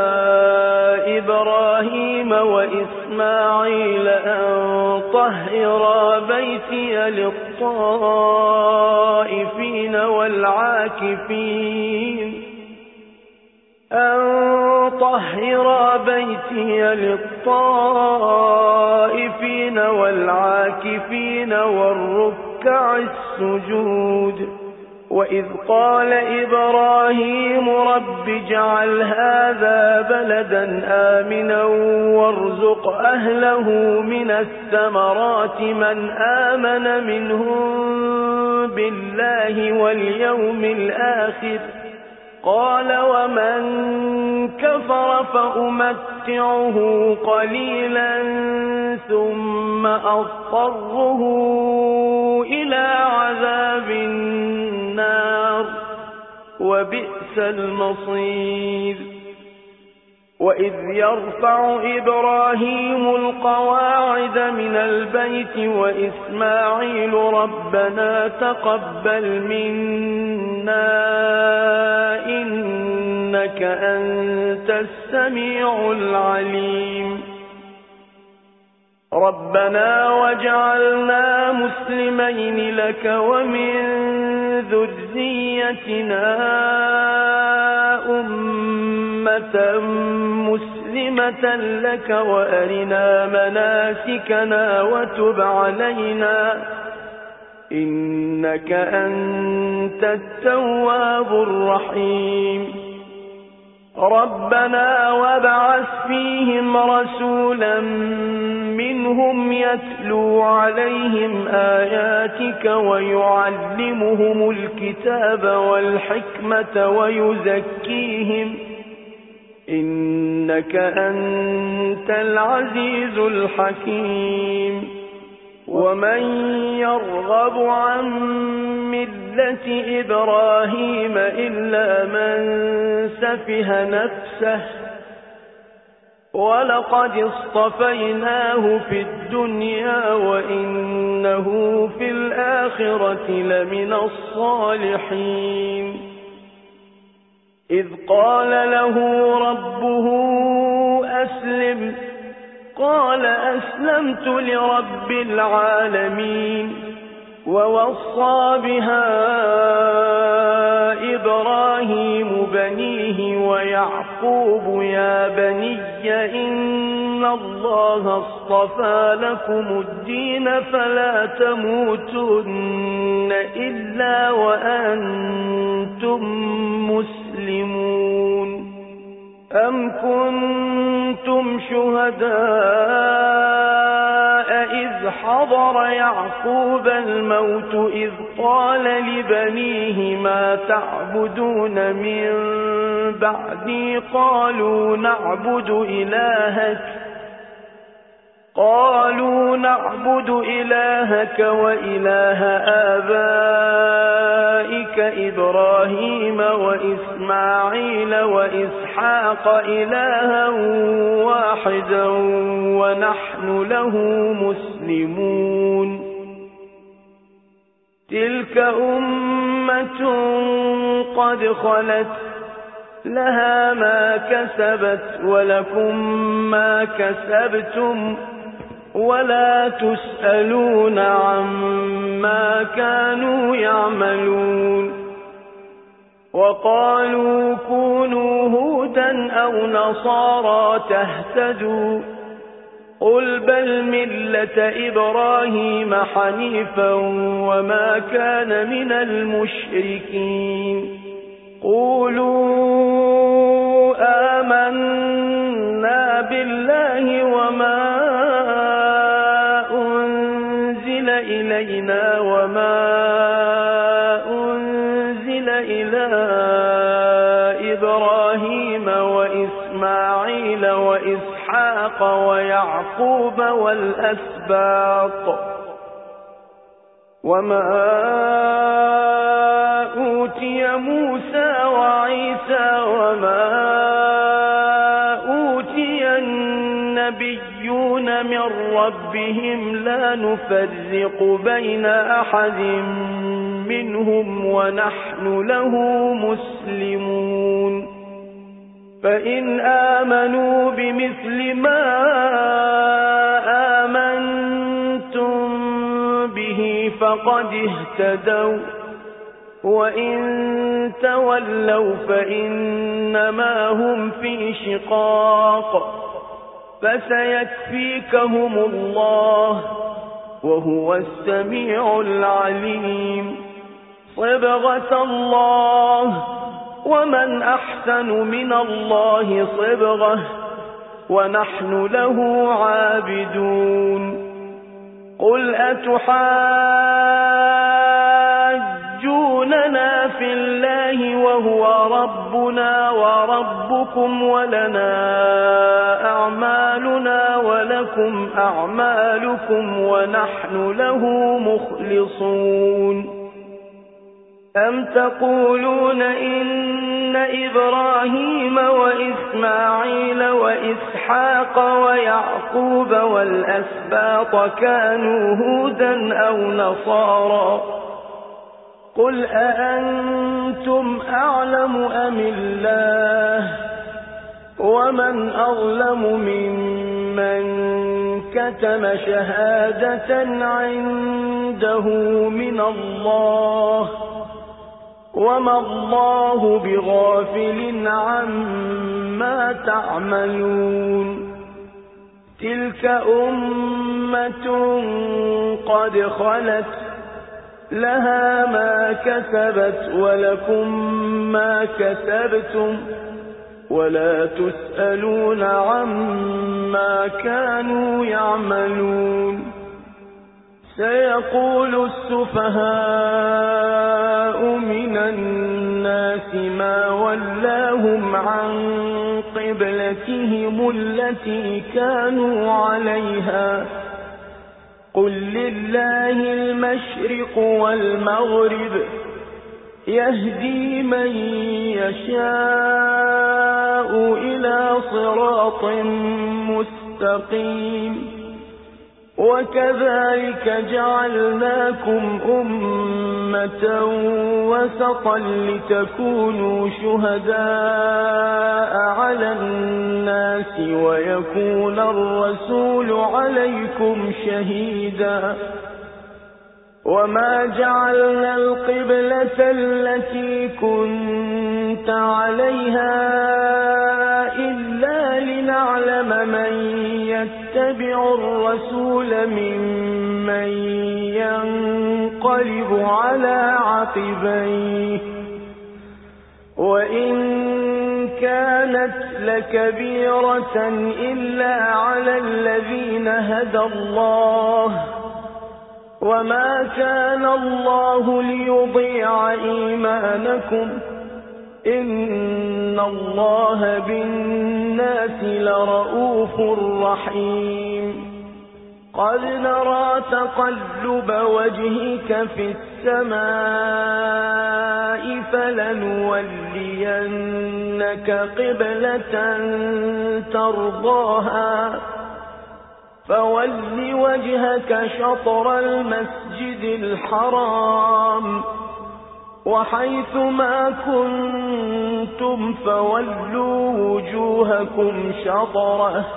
إبراهيم وإسماعيل أن طهرا بيتي للطائفين والعاكفين والركع السجود وإذ قال إبراهيم رب اجعل هذا بلدا آمنا وارزق أهله من الثمرات من آمن منهم بالله واليوم الآخر قال ومن كفر فأمتعه قليلا ثم أضطره إلى عذاب النار وبئس المصير وإذ يرفع إبراهيم القواعد من البيت وإسماعيل ربنا تقبل منا إنك أنت السميع العليم ربنا واجعلنا مسلمين لك ومن ذريتنا أمة مسلمة لك وأرنا مناسكنا وتب علينا إنك أنت التواب الرحيم ربنا وابعث فيهم رسولا منهم يتلو عليهم آياتك ويعلمهم الكتاب والحكمة ويزكيهم إنك أنت العزيز الحكيم ومن يرغب عن ملة إبراهيم إلا من سفه نفسه ولقد اصطفيناه في الدنيا وإنه في الآخرة لمن الصالحين إذ قال له ربه أسلم قال أسلمت لرب العالمين ووصى بها إبراهيم بنيه ويعقوب يا بني إن الله اصطفى لكم الدين فلا تموتن إلا وأنتم مسلمون أم كنتم شهداء إذ حضر يعقوب الموت إذ قال لبنيه ما تعبدون من بعدي قالوا نعبد إلهك وإله آبائك إبراهيم وإسماعيل وإسحاق إلها واحدا ونحن له مسلمون تلك أمة قد خلت لها ما كسبت ولكم ما كسبتم ولا تسألون عما كانوا يعملون وقالوا كونوا هودا أو نصارى تهتدوا قل بل ملة إبراهيم حنيفا وما كان من المشركين قولوا آمنا بالله وما أنزل إلينا وما أنزل إلى إبراهيم وإسماعيل وإسحاق ويعقوب والأسباط وما أوتي موسى وعيسى وما أوتي النبيون من ربهم لا نفرق بين أحد منهم ونحن له مسلمون فإن آمنوا بمثل ما آمنتم به فقد اهتدوا وإن تولوا فإنما هم في شقاق فسيكفيكهم الله وهو السميع العليم صبغة الله ومن أحسن من الله صبغة ونحن له عابدون قل أتحاجوننا في الله وهو ربنا وربكم ولنا أعمالنا ولكم أعمالكم ونحن له مخلصون أم تقولون إن إبراهيم وإسماعيل وإسحاق ويعقوب والأسباط كانوا هودا أو نصارى قل أأنتم أعلم أم الله ومن أظلم ممن كتم شهادة عنده من الله وما الله بغافل عما تعملون تلك أمة قد خلت لها ما كسبت ولكم ما كسبتم ولا تسألون عما كانوا يعملون سيقول السفهاء من الناس ما ولاهم عن قبلتهم التي كانوا عليها قل لله المشرق والمغرب يهدي من يشاء إلى صراط مستقيم وكذلك جعلناكم أمة وسطا لتكونوا شهداء على الناس ويكون الرسول عليكم شهيدا وما جعلنا القبلة التي كنت عليها إلا لنعلم من يتبع الرسول ممن ينقلب على عقبيه وإن كانت لكبيرة إلا على الذين هدى الله وما كان الله ليضيع إيمانكم إن الله بالناس لرؤوف رحيم قد نرى تقلب وجهك في السماء فلنولينك قبلة ترضاها فول وجهك شطر المسجد الحرام وحيث ما كنتم فولوا وجوهكم شطره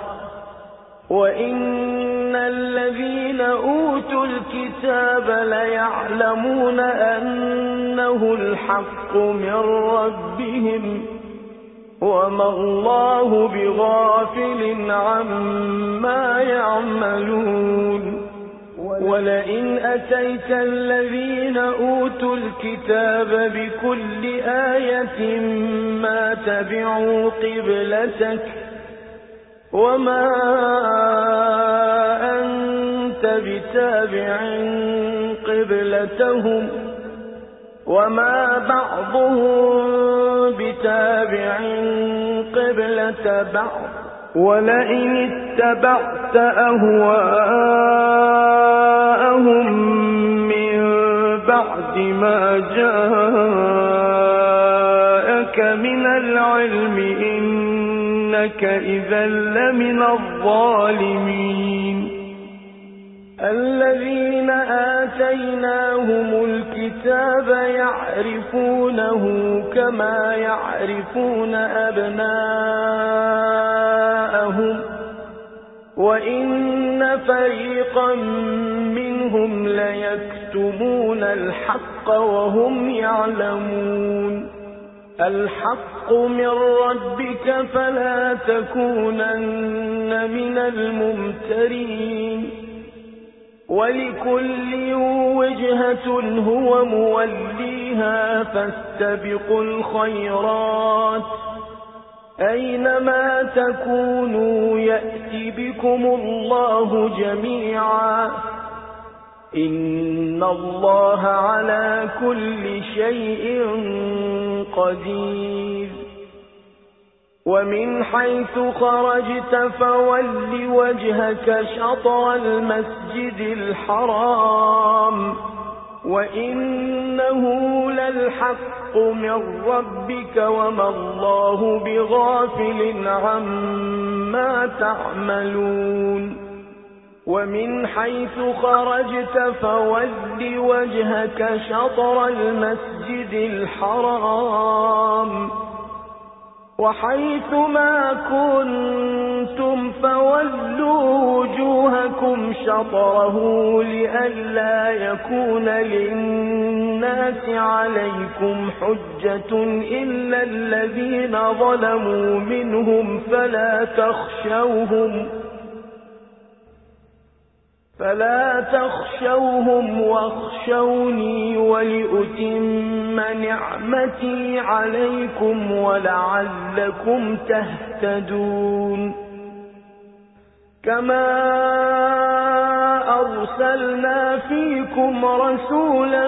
وإن الذين أوتوا الكتاب ليعلمون أنه الحق من ربهم وما الله بغافل عما يعملون ولئن أتيت الذين أوتوا الكتاب بكل آية ما تبعوا قبلتك وما أنت بتابع قبلتهم وما بعضهم بتابع قبلة بعض ولئن اتبعت أهواءهم من بعد ما جاءك من العلم إنك إذا لمن الظالمين الذين آتيناهم الكتاب يعرفونه كما يعرفون أبناءهم وإن فريقا منهم ليكتمون الحق وهم يعلمون الحق من ربك فلا تكونن من الممترين ولكل وجهة هو موليها فاستبقوا الخيرات أينما تكونوا يأتي بكم الله جميعا إن الله على كل شيء قدير ومن حيث خرجت فول وجهك شطر المسجد الحرام وإنه للحق من ربك وما الله بغافل عما تعملون ومن حيث خرجت فول وجهك شطر المسجد الحرام وحيث ما كنتم فولوا وجوهكم شطره لئلا يكون للناس عليكم حجة إلا الذين ظلموا منهم فلا تخشوهم واخشوني ولأتم نعمتي عليكم ولعلكم تهتدون كما أرسلنا فيكم رسولا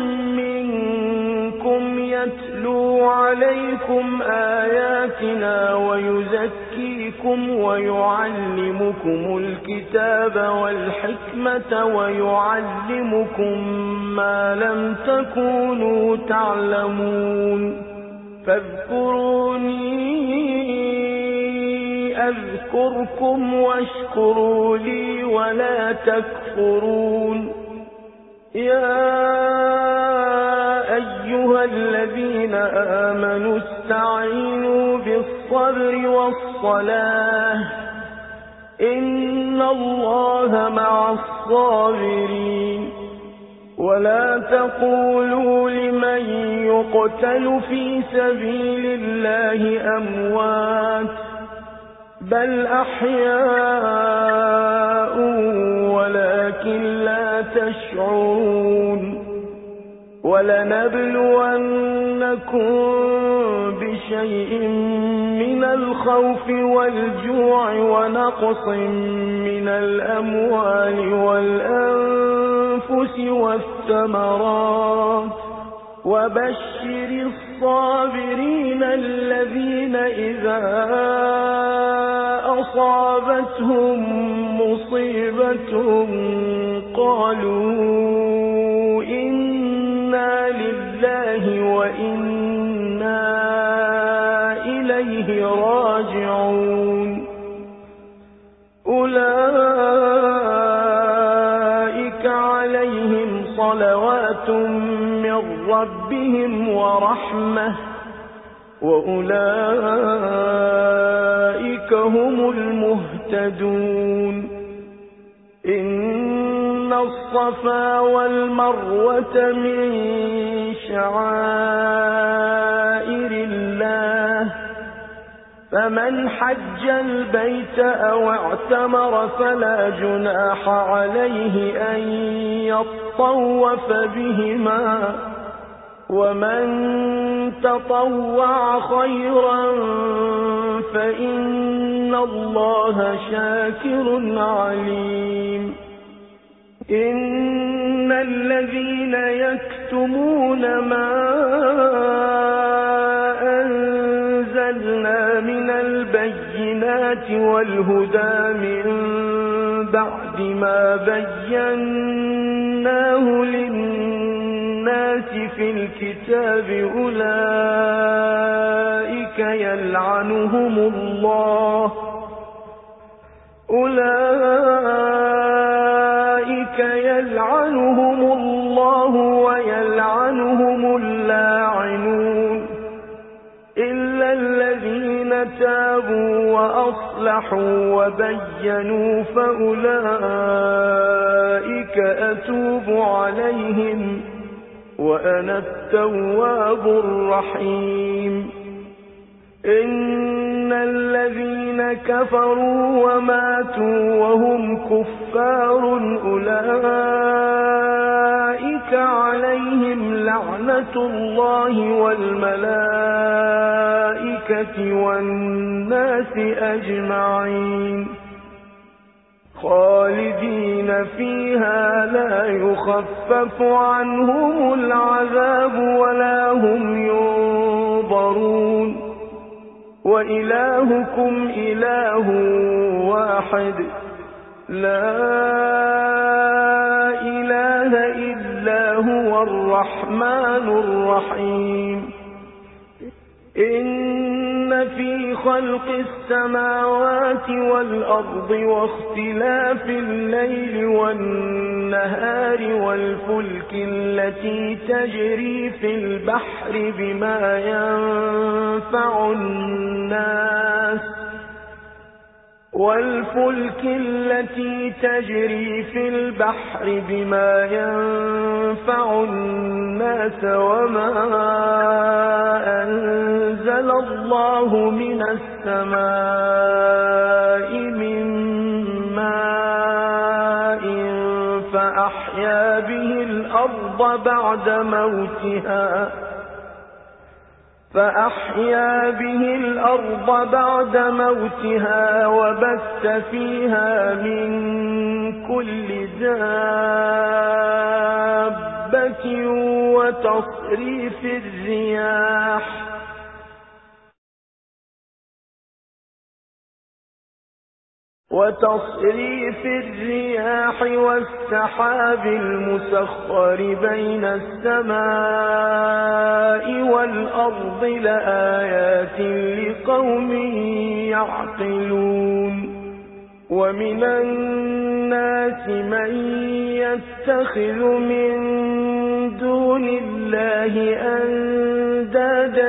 منكم يتلو عليكم آياتنا ويزكيكم ويعلمكم الكتاب والحكمة ويعلمكم ما لم تكونوا تعلمون فاذكروني أذكركم واشكروا لي ولا تكفرون. يا أيها الذين آمنوا استعينوا بالصبر والصلاة إن الله مع الصابرين. ولا تقولوا لمن يقتل في سبيل الله أموات بل أحياء ولكن لا تشعرون. ولنبلونكم بشيء من الخوف والجوع ونقص من الأموال والأنفس والثمرات وبشر الصابرين الذين إذا أصابتهم مصيبة قالوا إنا لله وإنا إليه راجعون. أولئك عليهم صلوات من ربهم ورحمة وأولئك هم المهتدون. إن الصفا والمروة من شعائر الله فمن حج البيت أو اعتمر فلا جناح عليه أن يطوف بهما ومن تطوع خيرا فإن الله شاكر عليم. إن الذين يكتمون ما أنزلنا من البينات والهدى من بعد ما بيناه للناس في الكتاب أولئك يلعنهم الله ويلعنهم اللاعنون إلا الذين تابوا وأصلحوا وبينوا فأولئك أتوب عليهم وأنا التواب الرحيم. إن الذين كفروا وماتوا وهم كفار أولئك عليهم لعنة الله والملائكة والناس أجمعين خالدين فيها لا يخفف عنهم العذاب ولا هم ينظرون. وإلهكم إله واحد لا إله إلا هو الرحمن الرحيم. إن في خلق السماوات والأرض واختلاف الليل والنهار والفلك التي تجري في البحر بما ينفع الناس وما أنزل الله من السماء من ماء فأحيا به الأرض بعد موتها وبث فيها من كل دابة وتصريف وتصريف الرياح والسحاب المسخر بين السماء والأرض لآيات لقوم يعقلون ومن الناس من يتخذ من دون الله أندادا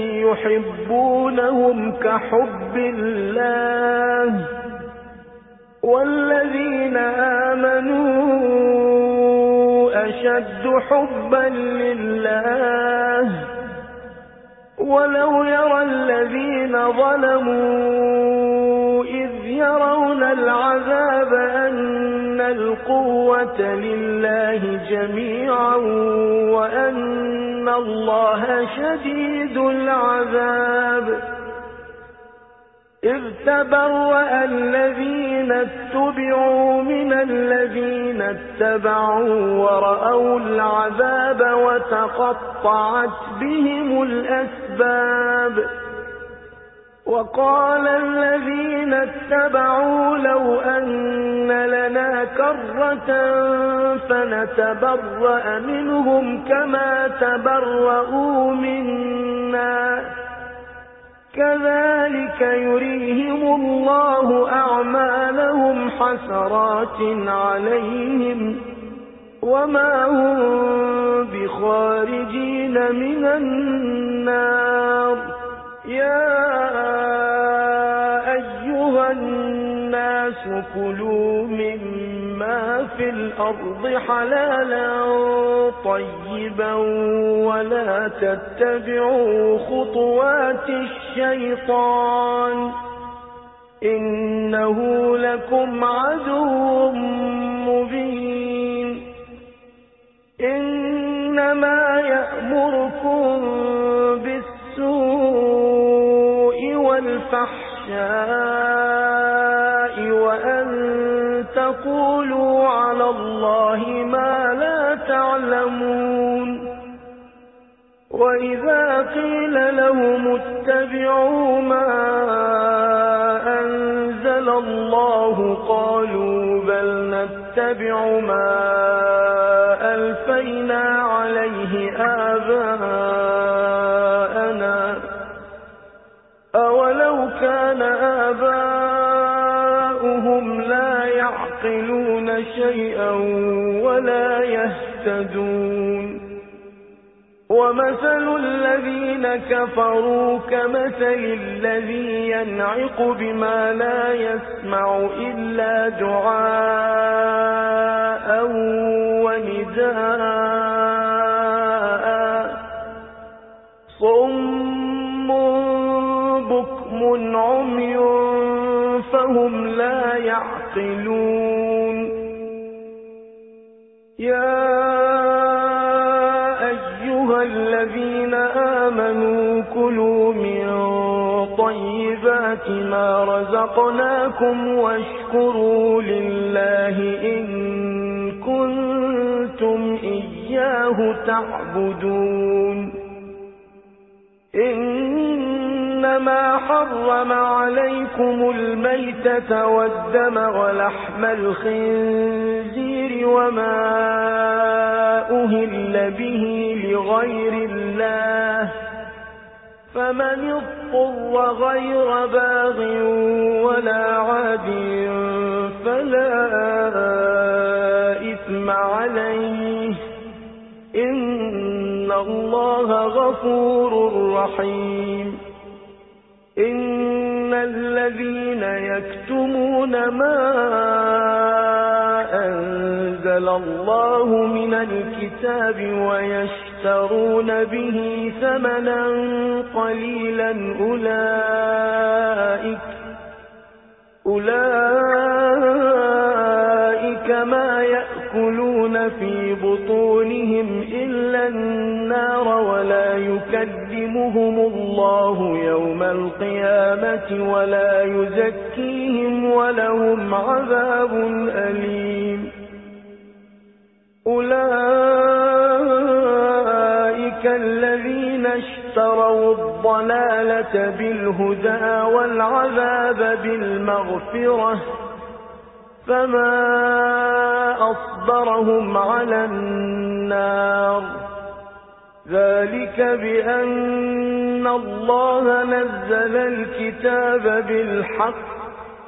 يحبونهم كحب الله والذين آمنوا أشد حبا لله ولو يرى الذين ظلموا إذ يرون العذاب أن القوة لله جميعا وأن الله شديد العذاب إذ تبرأ الذين اتبعوا من الذين اتبعوا ورأوا العذاب وتقطعت بهم الأسباب وقال الذين اتبعوا لو أن لنا كرة فنتبرأ منهم كما تبرؤوا منا كذلك يريهم الله أعمالهم حسرات عليهم وما هم بخارجين من النار يا أيها الناس كلوا مما في الأرض حلالا طيبا ولا تتبعوا خطوات الشيطان إنه لكم عدو مبين إنما يأمركم بالسوء والفحشاء وأن تقولوا على الله ما لا تعلمون وإذا قيل لهم اتبعوا ما أنزل الله قالوا بل نتبع ما ألفينا عليه آباءنا أولو كان آباؤهم لا يعقلون شيئا ولا يهتدون ومثل الذين كفروا كمثل الذي ينعق بما لا يسمع إلا دعاء ونداء صم بكم عمي فهم لا يعقلون يا أيها الذين آمنوا كلوا من طيبات ما رزقناكم واشكروا لله إن كنتم إياه تعبدون إنما حرم عليكم الميتة والدم ولحم الخنزير وما أهل به لغير الله فمن اضطر غير باغ ولا عاد فلا إثم عليه إن الله غفور رحيم إن الذين يكتمون ما أنزل الله من الكتاب ويشترون به ثمنا قليلا أولئك ما يأكلون في بطونهم إلا النار ولا يكلمهم الله يوم القيامة ولا يزكيهم ولهم عذاب أليم أولئك الذين اشتروا الضلالة بالهدى والعذاب بالمغفرة فما أصبرهم على النار ذلك بأن الله نزل الكتاب بالحق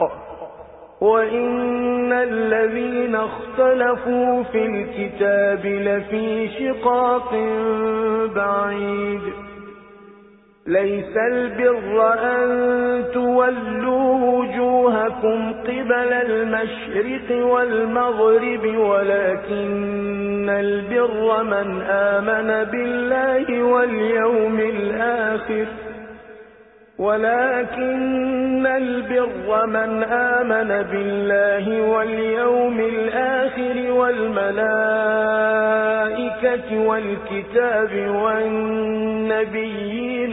وإن الذين اختلفوا في الكتاب لفي شقاق بعيد ليس البر أن تولوا وجوهكم قبل المشرق والمغرب ولكن البر من آمن بالله واليوم الآخر والملائكة والكتاب والنبيين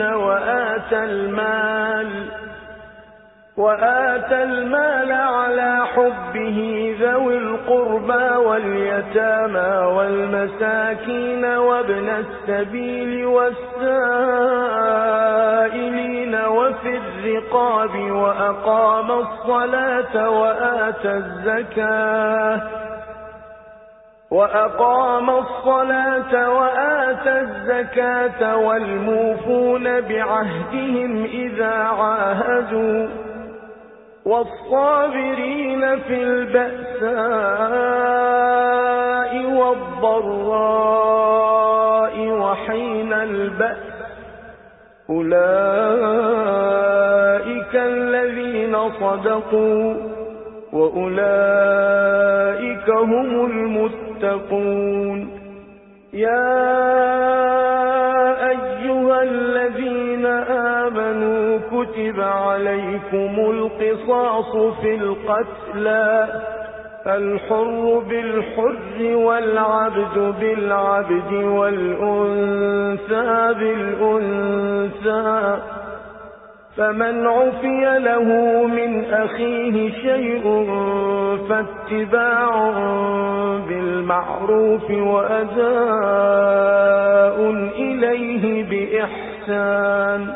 وآتى المال على حبه ذوي القربى واليتامى والمساكين وابن السبيل والسائلين وفي الرقاب وأقام الصلاة وآتى الزكاة والموفون بعهدهم إذا عاهدوا والصابرين في البأساء والضراء وحين البأس أولئك الذين صدقوا وأولئك هم المتقون يا أيها الذين آمنوا كتب عليكم القصاص في القتلى الحر بالحر والعبد بالعبد والأنثى بالأنثى فمن عفي له من أخيه شيء فاتباع بالمعروف وأداء إليه بإحسان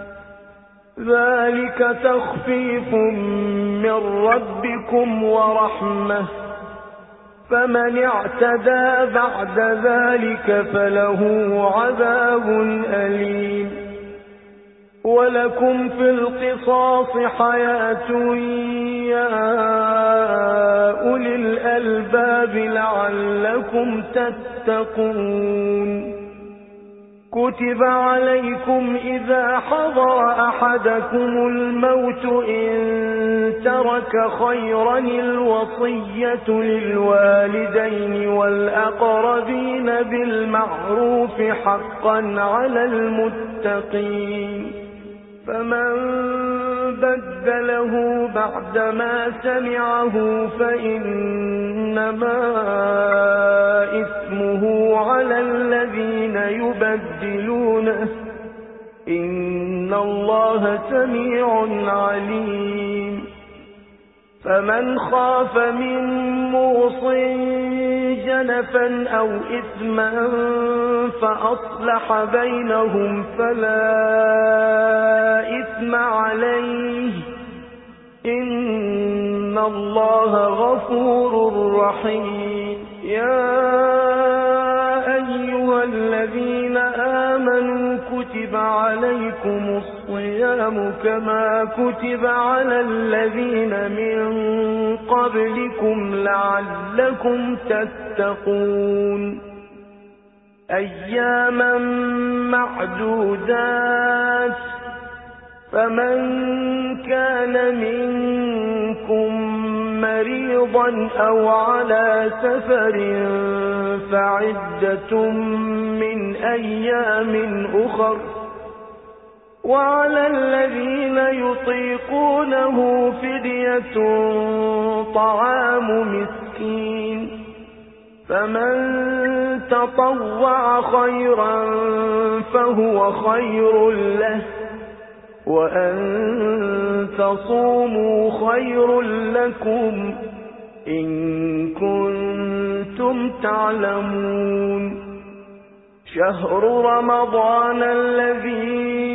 ذلك تخفيف من ربكم ورحمة فمن اعتدى بعد ذلك فله عذاب أليم ولكم في القصاص حياة يا أولي الألباب لعلكم تتقون كتب عليكم إذا حضر أحدكم الموت إن ترك خيرا الوصية للوالدين والأقربين بالمعروف حقا على المتقين فمن بدله بعدما سمعه فإنما إثمه على الذين يبدلونه إن الله سميع عليم فمن خاف من موص جنفا أو إثما فأصلح بينهم فلا إثم عليه إن الله غفور رحيم يا أيها الذين آمنوا كتب عليكم الصيام كما كتب على الذين من قبلكم لعلكم تتقون أياما معدودات فمن كان منكم مريضا أو على سفر فعدة من أيام أخر وعلى الذين يطيقونه فدية طعام مسكين فمن تطوع خيرا فهو خير له وأن تصوموا خير لكم إن كنتم تعلمون شهر رمضان الذي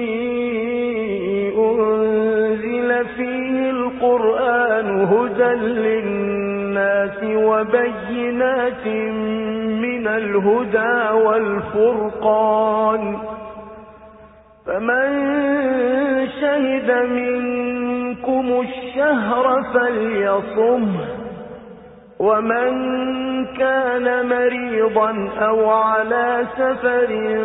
أنزل فيه القرآن هدى للناس للناس وبينات من الهدى والفرقان، فمن شهد منكم الشهر فليصمه، ومن كان مريضا أو على سفر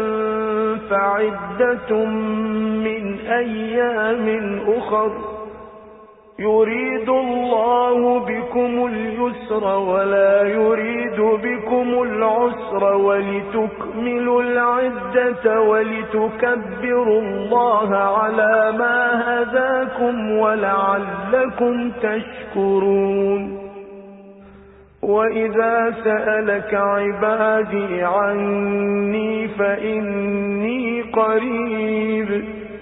فعدة من أيام أخر، يريد الله بكم اليسر ولا يريد بكم العسر، ولتكملوا العدة ولتكبروا الله على ما هداكم ولعلكم تشكرون. وإذا سألك عبادي عني فإني قريب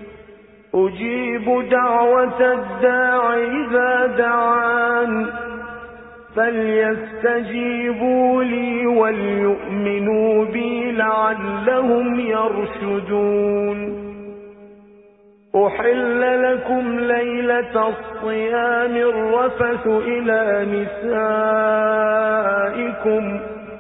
أجيب دعوة الداع إذا دعان، فليستجيبوا لي وليؤمنوا بي لعلهم يرشدون. أحل لكم ليلة الصيام الرفث إلى نسائكم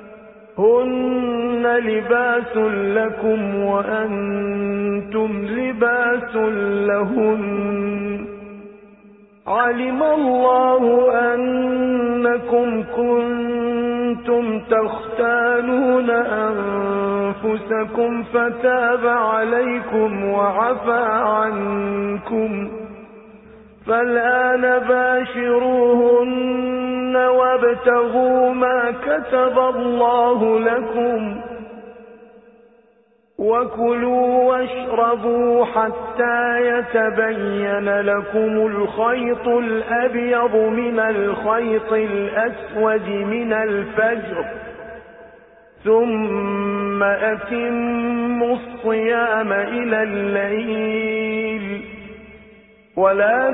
هن لباس لكم وأنتم لباس لهن، علم الله أنكم كنتم تختانون أنفسكم فتاب عليكم وعفى عنكم، فالآن باشروهن وابتغوا ما كتب الله لكم، وكلوا واشربوا حتى يتبين لكم الخيط الأبيض من الخيط الأسود من الفجر، ثم أتموا الصيام إلى الليل، ولا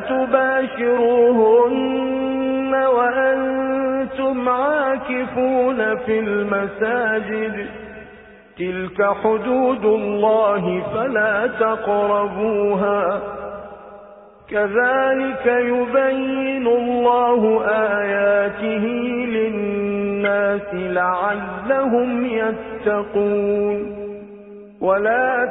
تباشروهن وأنتم عاكفون في المساجد، تلك حدود الله فلا تقربوها، كذلك يبين الله آياته للناس لعلهم يتقون. ولا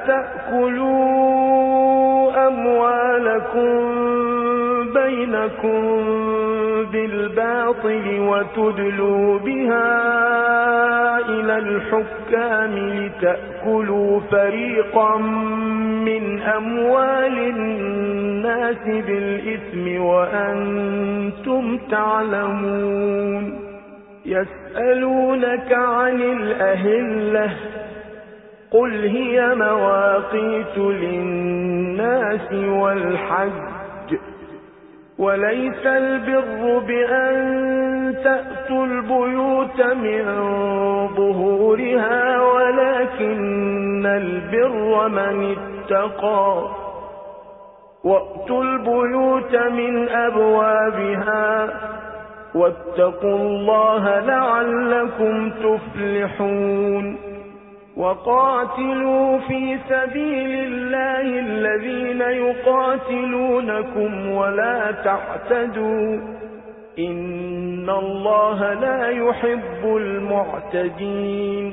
تأكلوا أموالكم بينكم بالباطل وتدلوا بها إلى الحكام لتأكلوا فريقا من أموال الناس بالإثم وأنتم تعلمون. يسألونك عن الأهلة قل هي مواقيت للناس والحج، وليس البر بأن تأتوا البيوت من ظهورها ولكن البر من اتقى، وأتوا البيوت من أبوابها واتقوا الله لعلكم تفلحون. وقاتلوا في سبيل الله الذين يقاتلونكم ولا تعتدوا إن الله لا يحب المعتدين.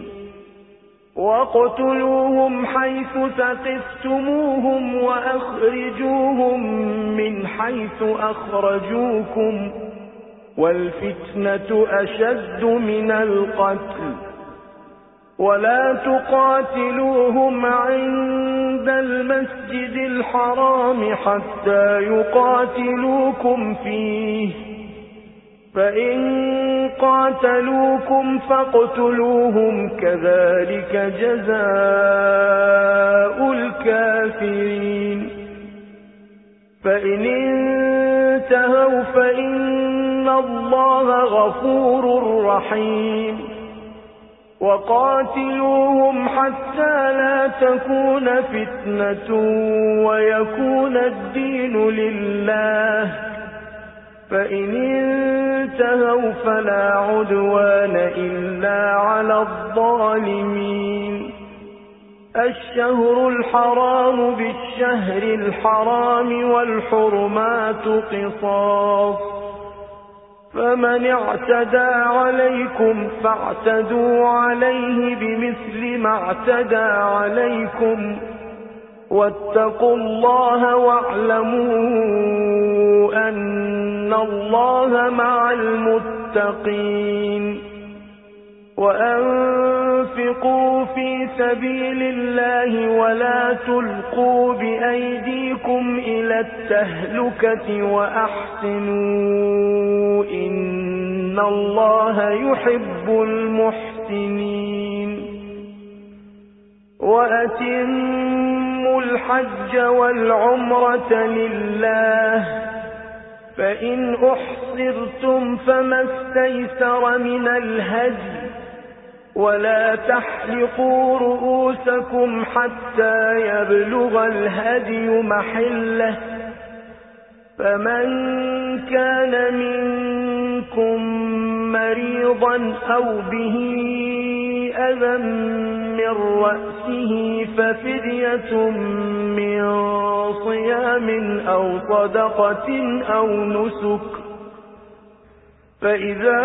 واقتلوهم حيث ثقفتموهم وأخرجوهم من حيث أخرجوكم والفتنة أشد من القتل ولا تقاتلوهم عند المسجد الحرام حتى يقاتلوكم فيه فإن قاتلوكم فاقتلوهم كذلك جزاء الكافرين فإن انتهوا فإن الله غفور رحيم وقاتلوهم حتى لا تكون فتنة ويكون الدين لله فإن انتهوا فلا عدوان إلا على الظالمين. الشهر الحرام بالشهر الحرام والحرمات قصاص فمن اعتدى عليكم فاعتدوا عليه بمثل ما اعتدى عليكم واتقوا الله واعلموا أن الله مع المتقين وأنفقوا في سبيل الله ولا تلقوا بأيديكم إلى التهلكة وأحسنوا إن الله يحب المحسنين وأتموا الحج والعمرة لله فإن أحصرتم فما استيسر من الهدي ولا تحلقوا رؤوسكم حتى يبلغ الهدي محله فمن كان منكم مريضا أو به أذى من رأسه ففدية من صيام أو صدقة أو نسك فإذا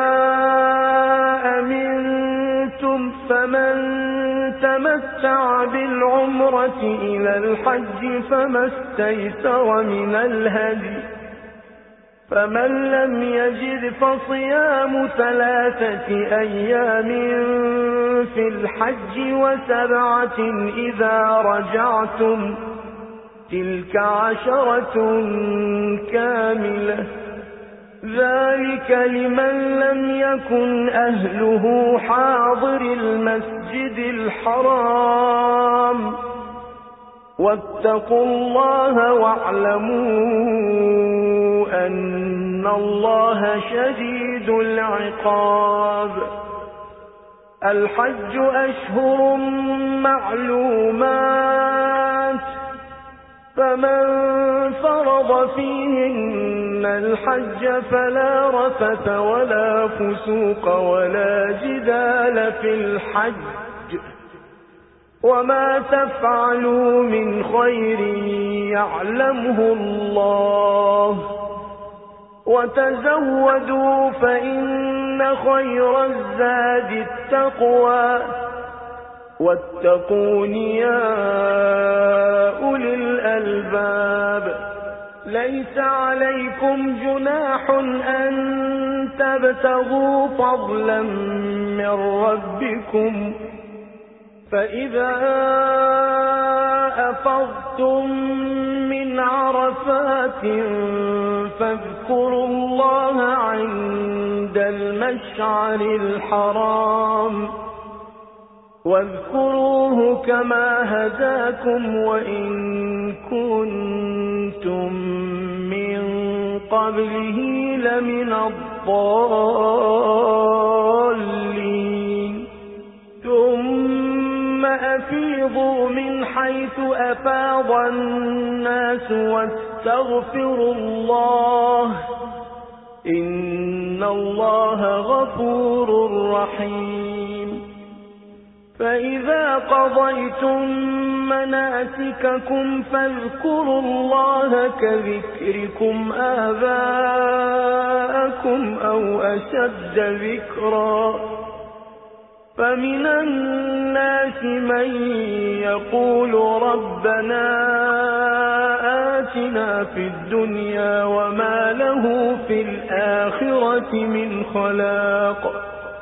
أمنتم فمن تمتع بالعمرة إلى الحج فما استيسر من الهدي فمن لم يجد فصيام 3 أيام في الحج و7 إذا رجعتم تلك 10 كاملة ذلك لمن لم يكن أهله حاضر المسجد الحرام واتقوا الله واعلموا أن الله شديد العقاب الحج أشهر معلومات فمن فرض فيهن الحج فلا رفث ولا فسوق ولا جدال في الحج وما تفعلوا من خير يعلمه الله وتزودوا فإن خير الزاد التقوى واتقون يا أولي الألباب ليس عليكم جناح أن تبتغوا فضلا من ربكم فإذا أفضتم من عرفات فاذكروا الله عند المشعر الحرام واذكروه كما هداكم وإن كنتم من قبله لمن الضالين ثم أفيضوا من حيث أفاض الناس واستغفروا الله إن الله غفور رحيم فإذا قضيتم مناسككم فاذكروا الله كذكركم آباءكم أو أشد ذكرا فمن الناس من يقول ربنا آتنا في الدنيا وما له في الآخرة من خلاق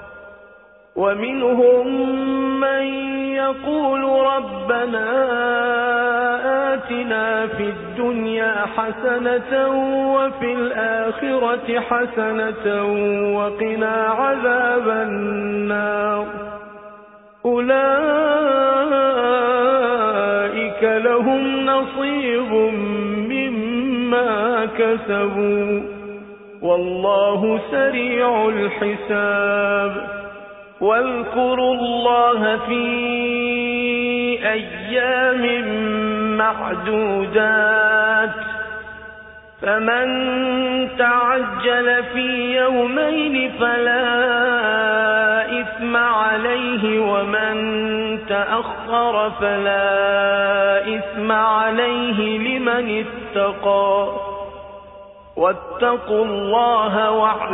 ومنهم من يقول ربنا آتنا في الدنيا حسنة وفي الآخرة حسنة وقنا عذاب النار أولئك لهم نصيب مما كسبوا والله سريع الحساب واذكروا الله في أيام معدودات فمن تعجل في يومين فلا إثم عليه ومن تأخر فلا إثم عليه لمن اتقى واتقوا الله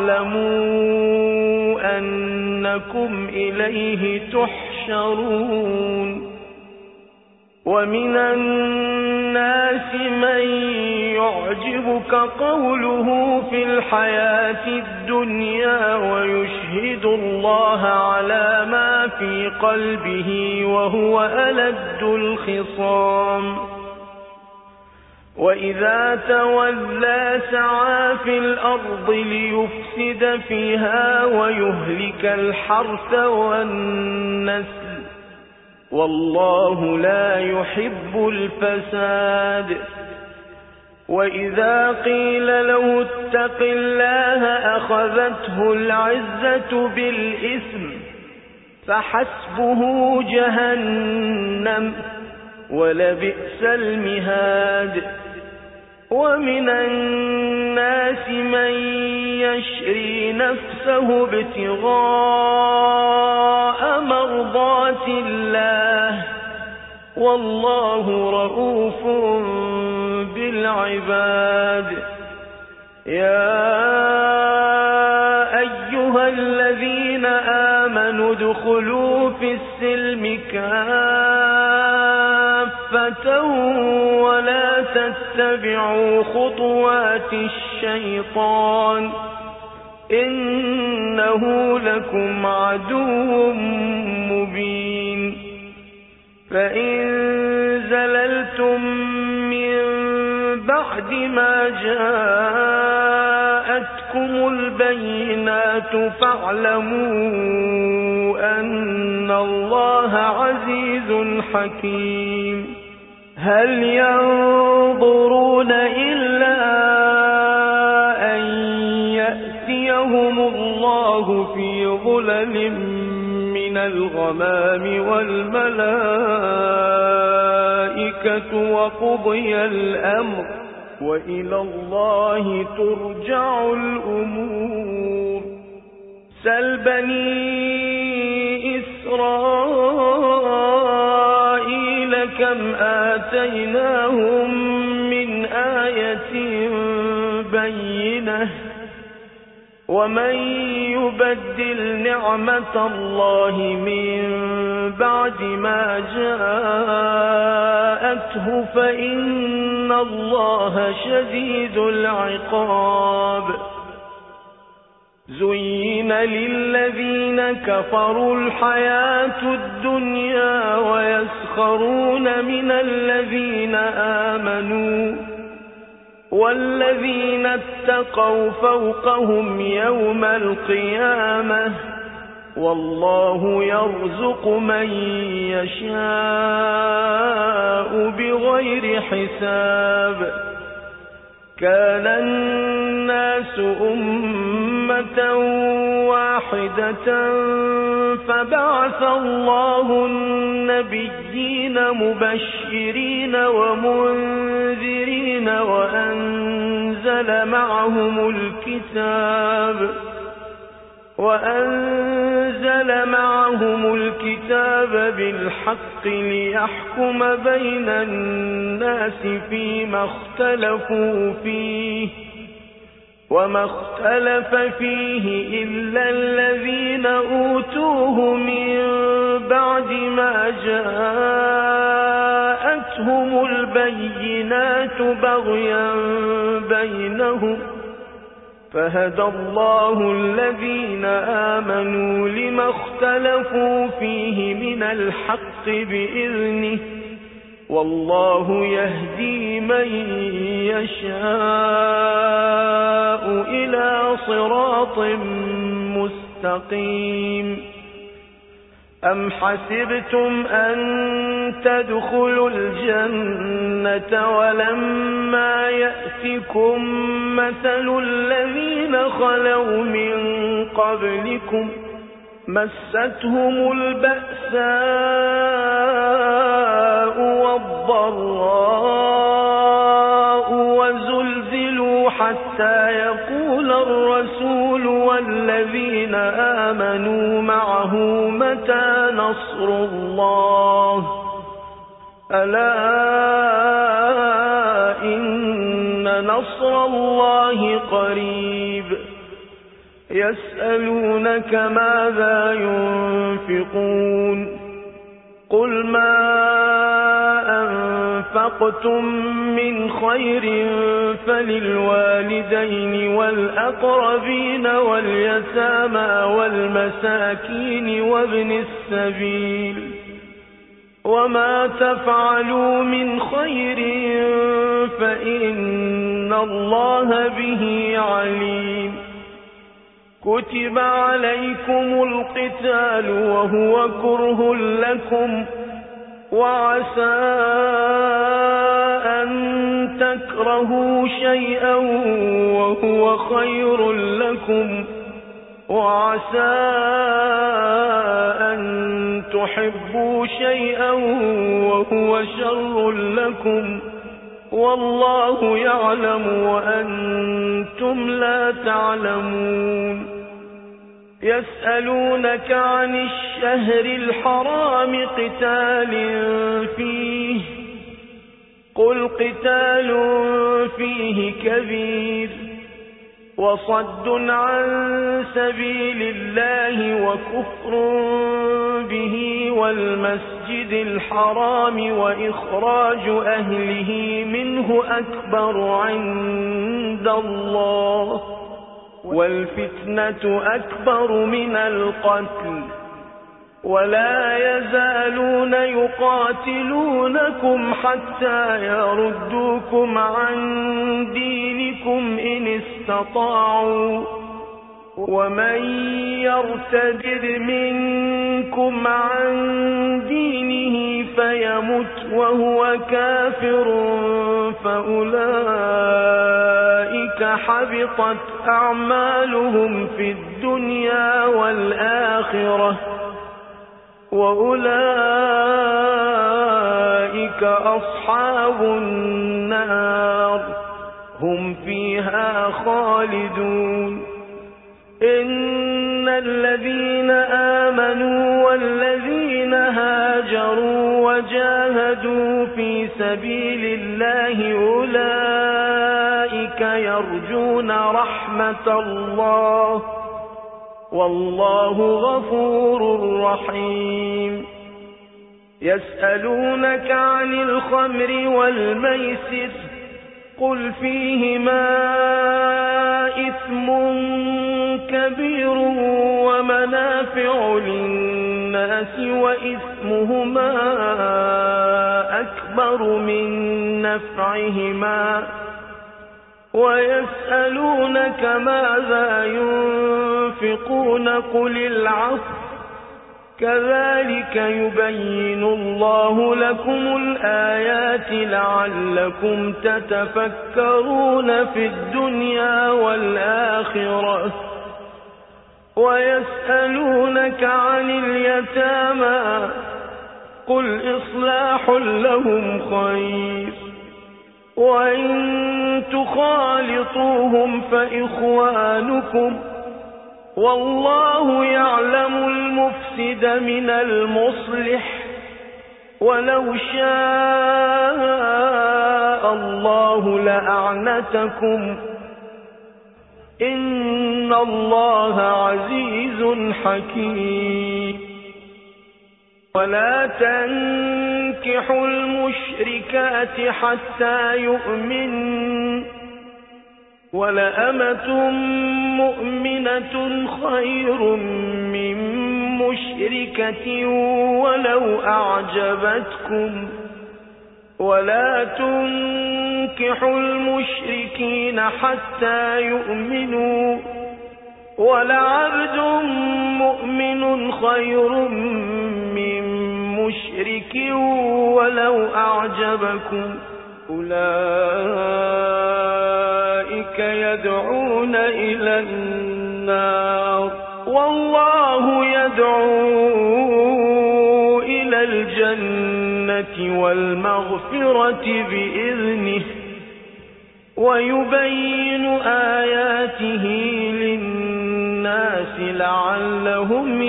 واعلموا أنكم إليه تحشرون ومن الناس من يعجبك قوله في الحياة الدنيا ويشهد الله على ما في قلبه وهو ألد الخصام وإذا تولى سعى في الأرض ليفسد فيها ويهلك الحرث والنسل والله لا يحب الفساد وإذا قيل له اتق الله أخذته العزة بالإثم فحسبه جهنم ولبئس المهاد ومن الناس من يشري نفسه ابتغاء مرضات الله والله رؤوف بالعباد يا أيها الذين آمنوا ادخلوا في السلم كافة ولا تتبعوا خطوات الشيطان إنه لكم عدو مبين فإن زللتم من بعد ما جاءتكم البينات فاعلموا أن الله عزيز حكيم هل ينظرون إلا أن يأتيهم الله في ظلل من الغمام والملائكة وقضي الأمر وإلى الله ترجع الأمور سل بني إسرائيل كم آتيناهم من آية بينة ومن يبدل نعمة الله من بعد ما جاءته فإن الله شديد العقاب زين للذين كفروا الحياة الدنيا ويسخرون من الذين آمنوا والذين اتقوا فوقهم يوم القيامة والله يرزق من يشاء بغير حساب كان الناس أمة واحدة فبعث الله النبيين مبشرين ومنذرين وأنزل معهم الكتاب بالحق ليحكم بين الناس فيما اختلفوا فيه وما اختلف فيه إلا الذين أوتوه من بعد ما جاءتهم البينات بغيا بينهم فهدى الله الذين آمنوا لما اختلفوا فيه من الحق بإذنه والله يهدي من يشاء إلى صراط مستقيم أم حسبتم أن تدخلوا الجنة ولما يأتكم مثل الذين خلوا من قبلكم مستهم البأساء والضراء وزلزلوا حتى يقول الرسول والذين آمنوا معه متى نصر الله ألا إن نصر الله قريب يسألونك ماذا ينفقون قل ما أنفقتم من خير فللوالدين والأقربين واليتامى والمساكين وابن السبيل وما تفعلوا من خير فإن الله به عليم كتب عليكم القتال وهو كره لكم وعسى أن تكرهوا شيئا وهو خير لكم وعسى أن تحبوا شيئا وهو شر لكم والله يعلم وأنتم لا تعلمون يسألونك عن الشهر الحرام قتال فيه قل قتال فيه كبير وصد عن سبيل الله وكفر به والمسجد الحرام وإخراج أهله منه أكبر عند الله والفتنة أكبر من القتل ولا يزالون يقاتلونكم حتى يردوكم عن دينكم إن استطاعوا ومن يرتد منكم عن دينه فيمت وهو كافر فأولئك حبطت أعمالهم في الدنيا والآخرة وأولئك أصحاب النار هم فيها خالدون إن الذين آمنوا والذين هاجروا وجاهدوا في سبيل الله أولئك يرجون رحمة الله والله غفور رحيم يسألونك عن الخمر والميسر قل فيهما إثم كبير ومنافع للناس وإثمهما أكبر من نفعهما ويسألونك ماذا ينفقون قل العفو كذلك يبين الله لكم الآيات لعلكم تتفكرون في الدنيا والآخرة ويسألونك عن اليتامى قل إصلاح لهم خير وإن تخالطوهم فإخوانكم والله يعلم المفسد من المصلح ولو شاء الله لأعنتكم إن الله عزيز حكيم ولا تنكحوا المشركات حتى يؤمنوا ولأمة مؤمنة خير من مشركة ولو أعجبتكم ولا تنكحوا المشركين حتى يؤمنوا ولعبد مؤمن خير من مشرك ولو أعجبكم أولئك يدعون إلى النار والله يدعو إلى الجنة والمغفرة بإذنه ويبين آياته للناس لعلهم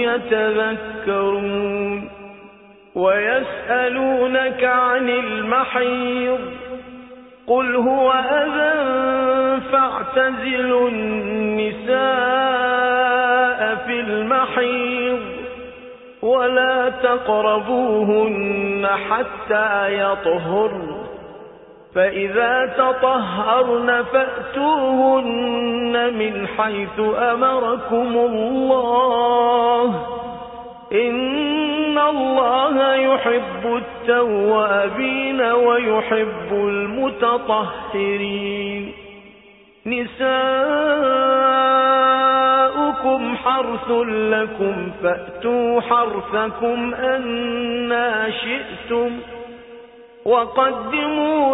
يتذكرون ويسألونك عن المحيض قل هو أذى فاعتزلوا النساء في المحيض ولا تقربوهن حتى يطهرن فإذا تطهرن فأتوهن من حيث أمركم الله إن الله يحب التوابين ويحب المتطهرين نساؤكم حرث لكم فأتوا حرثكم أنى شئتم وقدموا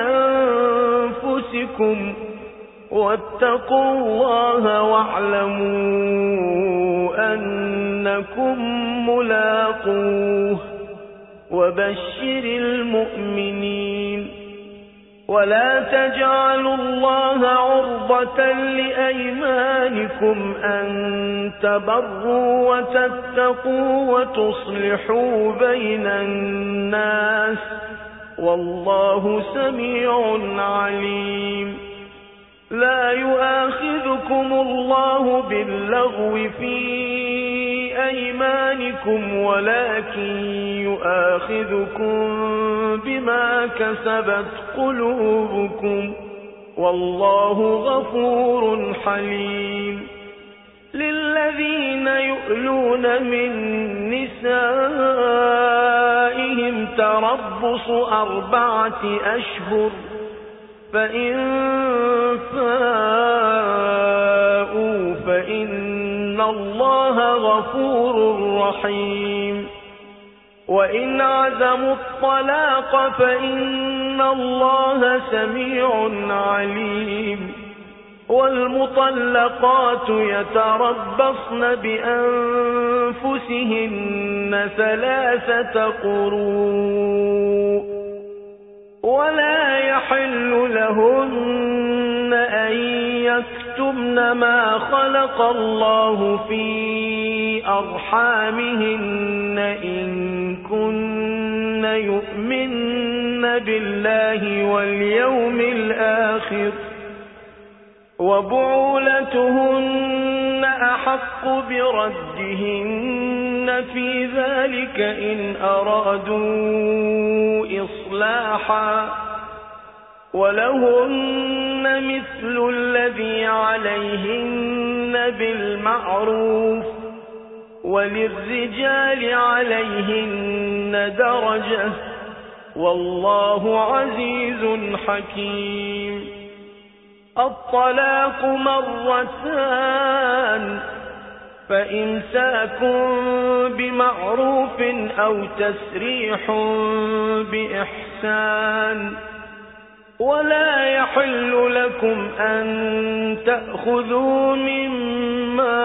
لأنفسكم واتقوا الله واعلموا أنكم ملاقوه وبشر المؤمنين ولا تجعلوا الله عرضة لأيمانكم أن تبروا وتتقوا وتصلحوا بين الناس والله سميع عليم لا يؤاخذكم الله باللغو في أيمانكم ولكن يؤاخذكم بما كسبت قلوبكم والله غفور حليم للذين يؤلون من نسائهم تربص 4 أشهر فإن فاءوا فإن الله غفور رحيم وإن عزموا الطلاق فإن الله سميع عليم والمطلقات يتربصن بأنفسهن 3 قروء ولا يحل لهن أن يكتمن ما خلق الله في أرحامهن إن كن يؤمن بالله واليوم الآخر وبعولتهن أحق بردهن في ذلك إن أرادوا إصلاحا ولهن مثل الذي عليهن بالمعروف وللرجال عليهن درجة والله عزيز حكيم الطلاق 2 فإمساك بمعروف أو تسريح بإحسان ولا يحل لكم أن تأخذوا مما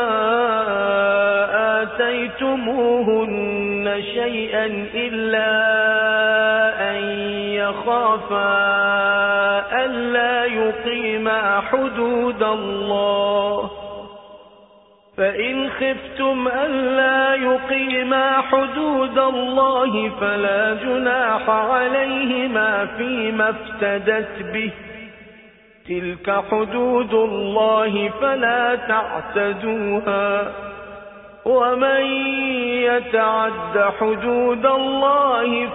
آتيتموهن شيئا إلا أن يخافا ألا يقيما حدود الله فإن خفتم ألا يقيما حدود الله فلا جناح عليهما فيما افتدت به تلك حدود الله فلا تعتدوها ومن يتعد حدود الله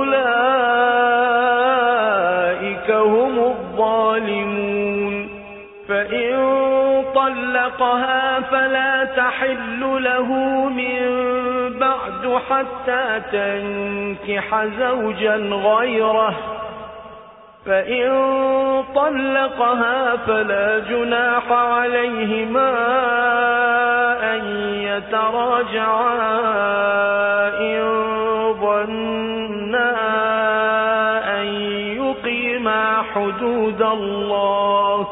فأولئك هم الظالمون فإن طلقها فلا تحل له من بعد حتى تنكح زوجا غيره فإن طلقها فلا جناح عليهما أن يتراجعا إن ظنا أن يقيما حدود الله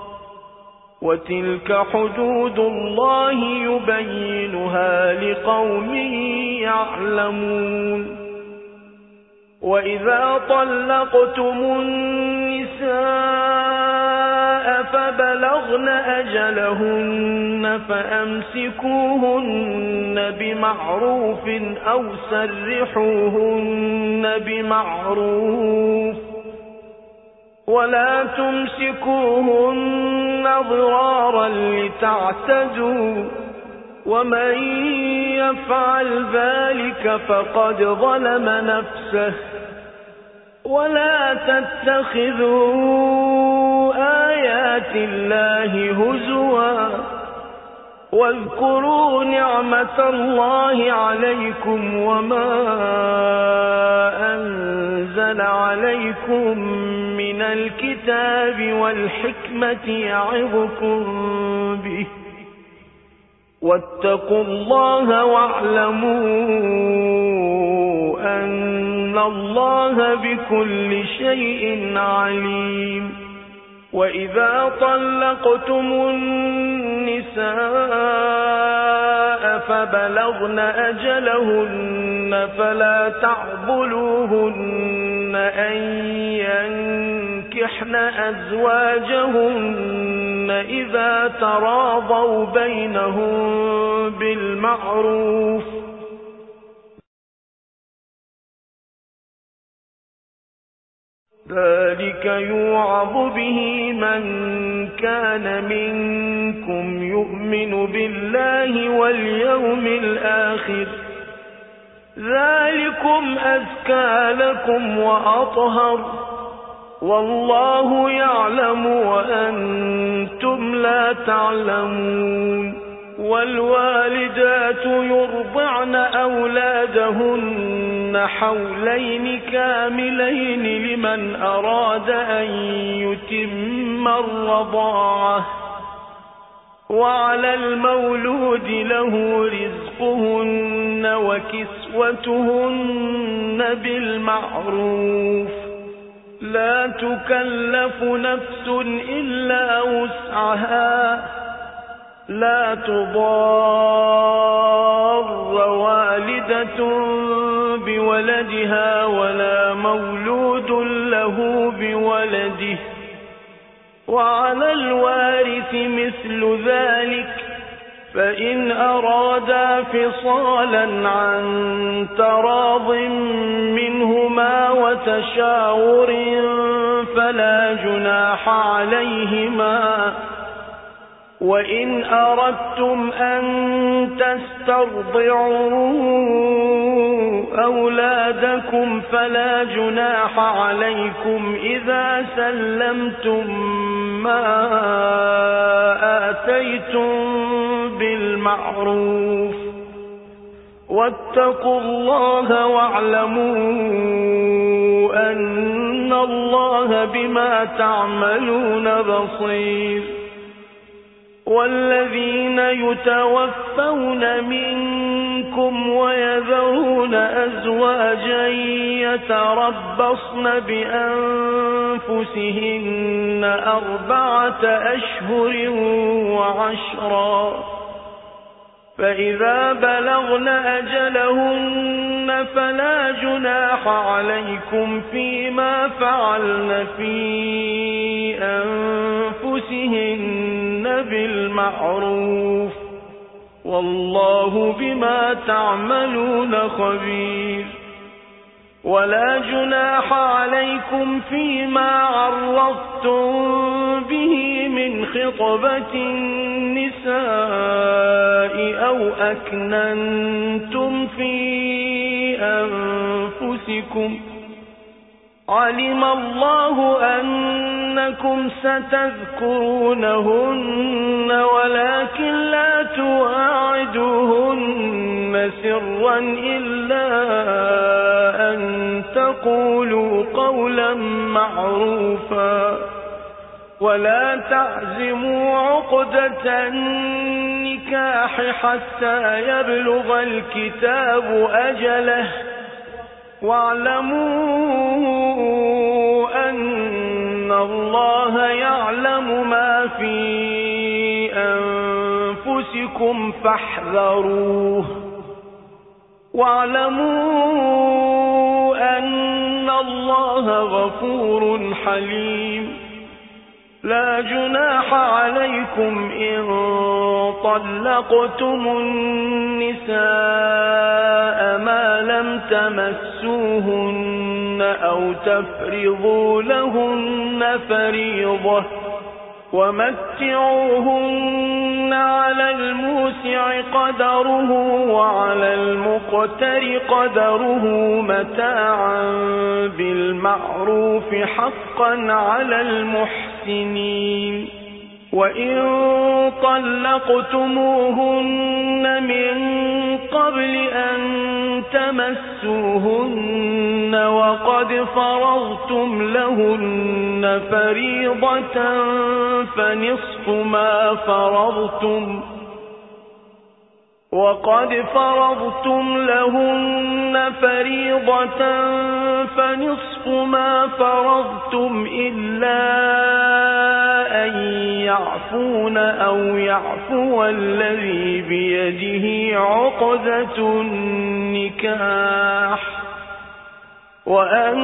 وتلك حدود الله يبينها لقوم يعلمون وإذا طلقتم النساء فبلغن أجلهن فأمسكوهن بمعروف أو سرحوهن بمعروف ولا تمسكوهن ضرارا لتعتدوا ومن يفعل ذلك فقد ظلم نفسه ولا تتخذوا آيات الله هزوا واذكروا نعمة الله عليكم وما أنزل عليكم من الكتاب والحكمة يعظكم به واتقوا الله واعلموا أن الله بكل شيء عليم وإذا طلقتم النساء فبلغن أجلهن فلا تعضلوهن أن ينكحن أزواجهن إذا تراضوا بينهم بالمعروف ذلك يوعظ به من كان منكم يؤمن بالله واليوم الآخر ذلكم أزكى لكم وأطهر والله يعلم وأنتم لا تعلمون والوالدات يرضعن أولادهن حولين كاملين لمن أراد أن يتم الرضاعة وعلى المولود له رزقهن وكسوتهن بالمعروف لا تكلف نفس إلا وسعها لا تضار والدة بولدها ولا مولود له بولده وعلى الوارث مثل ذلك فإن أرادا فصالا عن تراض منهما وتشاور فلا جناح عليهما وإن أردتم أن تسترضعوا أولادكم فلا جناح عليكم إذا سلمتم ما آتيتم بالمعروف واتقوا الله واعلموا أن الله بما تعملون بصير والذين يتوفون منكم ويذرون أزواجا يتربصن بأنفسهن 4 أشهر وعشرا فإذا بلغن أجلهن فلا جناح عليكم فيما فعلن في أنفسهن بالمعروف والله بما تعملون خبير ولا جناح عليكم فيما عرضتم به من خطبة النساء أو أكننتم في أنفسكم علم الله أنكم ستذكرونهن ولكن لا تواعدوهن سرا إلا أن تقولوا قولا معروفا ولا تعزموا عقدة النكاح حتى يبلغ الكتاب أجله واعلموا أن الله يعلم ما في أنفسكم فاحذروه واعلموا أن الله غفور حليم لا جناح عليكم إن طلقتم النساء ما لم تمسوهن أو تفرضوا لهن فريضة ومتعوهن على الموسع قدره وعلى المقتر قدره متاعا بالمعروف حقا على المحسنين. وإن طلقتموهن من قبل أن تمسوهن وقد فرضتم لهن فريضة فنصف ما فرضتم إلا أن يعفون أو يعفو الذي بيده عقدة النكاح وأن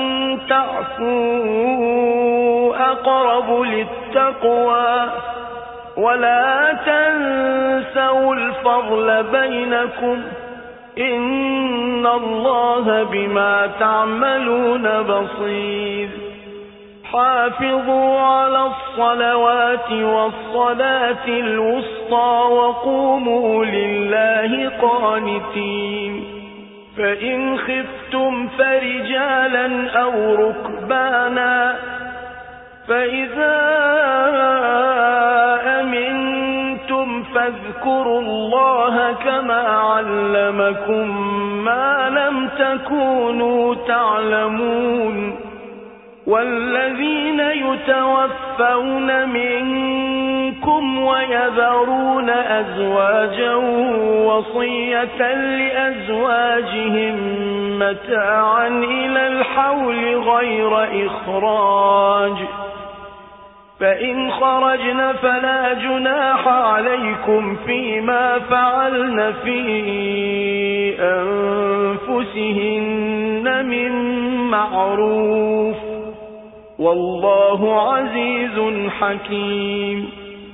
تعفوا أقرب للتقوى ولا تنسوا الفضل بينكم إن الله بما تعملون بصير. حافظوا على الصلوات والصلاة الوسطى وقوموا لله قانتين. فإن خفتم فرجالا أو ركبانا فإذا أمنتم فاذكروا الله كما علمكم ما لم تكونوا تعلمون. والذين يتوفون منكم ويذرون أزواجا وصية لأزواجهم متاعا إلى الحول غير إخراج فإن خرجن فلا جناح عليكم فيما فعلن في أنفسهن من معروف والله عزيز حكيم.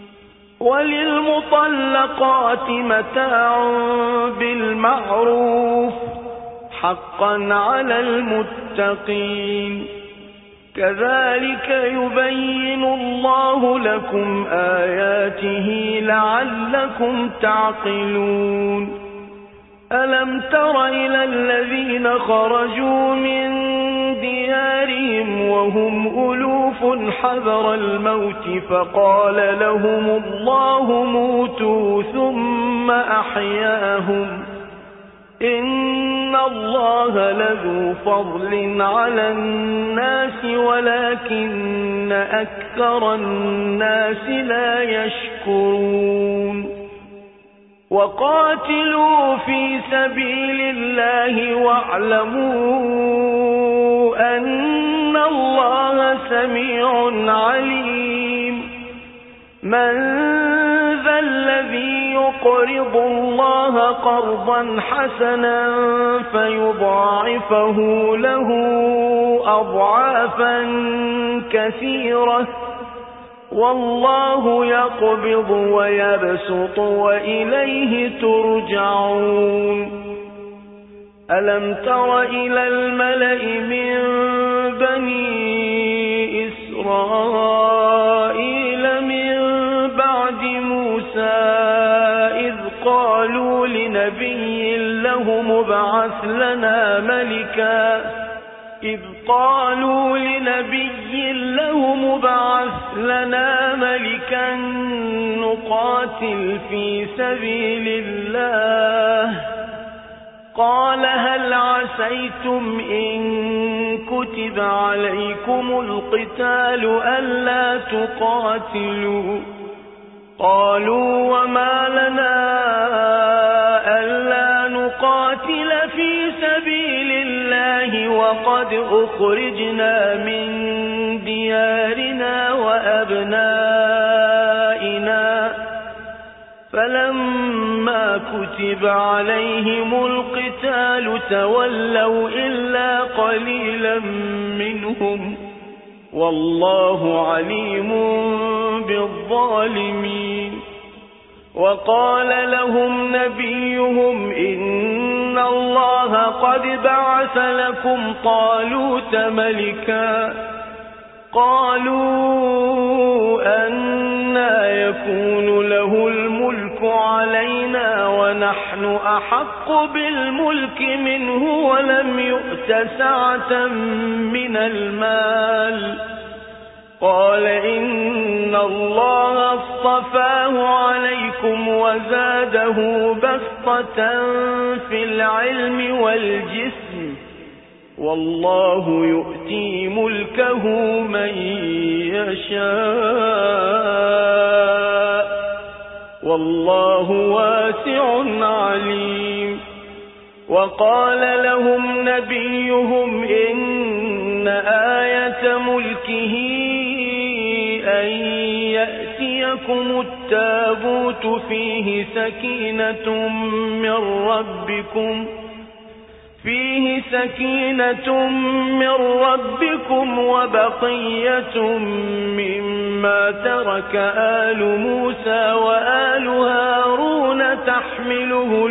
وللمطلقات متاع بالمعروف حقا على المتقين. كذلك يبين الله لكم آياته لعلكم تعقلون. ألم تر إلى الذين خرجوا من ديارهم وهم ألوف حذر الموت فقال لهم الله موتوا ثم أحياهم إن الله لذو فضل على الناس ولكن أكثر الناس لا يشكرون. وقاتلوا في سبيل الله واعلموا أن الله سميع عليم. من ذا الذي يقرض الله قرضا حسنا فيضاعفه له أضعافا كثيرة والله يقبض ويبسط وإليه ترجعون. ألم تر إلى الملأ من بني إسرائيل من بعد موسى إذ قالوا لنبي لهم ابعث لنا ملكا نقاتل في سبيل الله قال هل عسيتم إن كتب عليكم القتال ألا تقاتلوا قالوا وما لنا ألا نقاتل في سبيل الله وقد أخرجنا من ديارنا وأبنائنا فلما كتب عليهم القتال تولوا إلا قليلا منهم والله عليم بالظالمين. وقال لهم نبيهم إن الله قد بعث لكم طالوت ملكا قالوا أنى يكون له الملك علينا ونحن أحق بالملك منه ولم يؤت سعة من المال قال إن الله اصطفاه عليكم وزاده بسطة في العلم والجسم والله يؤتي ملكه من يشاء والله واسع عليم وقال لهم نبيهم إن آية ملكه أن يأتيكم التابوت فيه سكينة من ربكم وبقية مما ترك آل موسى وآل هارون تحمله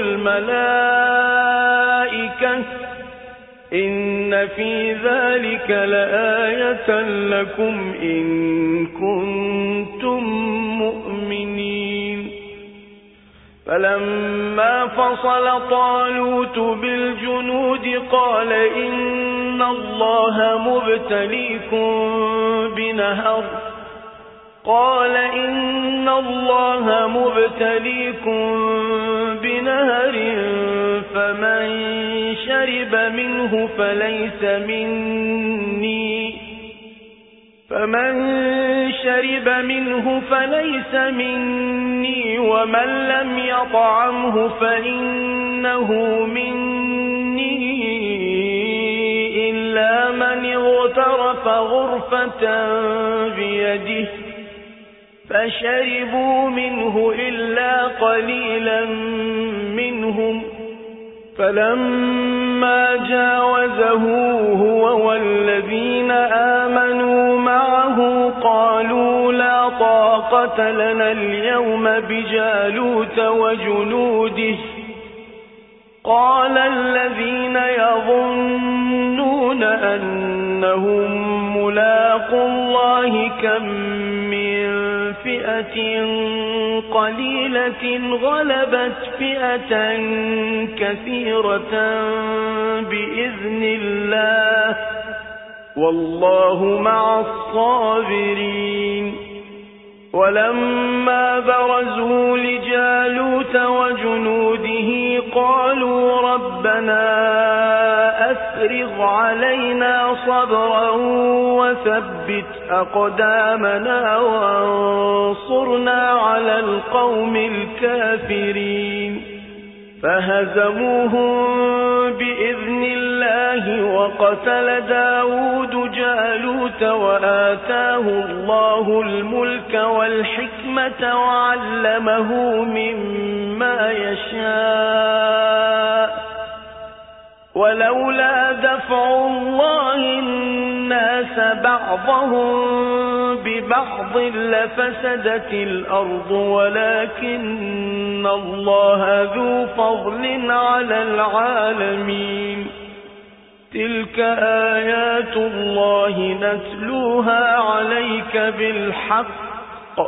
الملائكة إن في ذلك لآية لكم إن كنتم مؤمنين فلما فصل طالوت بالجنود قال إن الله مبتليكم بنهر فمن شرب منه فليس مني ومن لم يطعمه فإنه مني إلا من اغترف غرفة بيده فشربوا منه إلا قليلا منهم فلما جاوزه هو والذين آمنوا معه قالوا لا طاقة لنا اليوم بجالوت وجنوده قال الذين يظنون أنهم ملاقو الله كم من فئة قليلة غلبت فئة كثيرة بإذن الله والله مع الصابرين ولما برزوا لجالوت وجنوده قالوا ربنا أفرغ علينا صبرا وثبت أقدامنا وانصرنا على القوم الكافرين فهزموهم بإذن الله وقتل داود جالوت وآتاه الله الملك والحكمة وعلمه مما يشاء ولولا دفع الله الناس بعضهم ببعض لفسدت الأرض ولكن الله ذو فضل على العالمين تلك آيات الله نتلوها عليك بالحق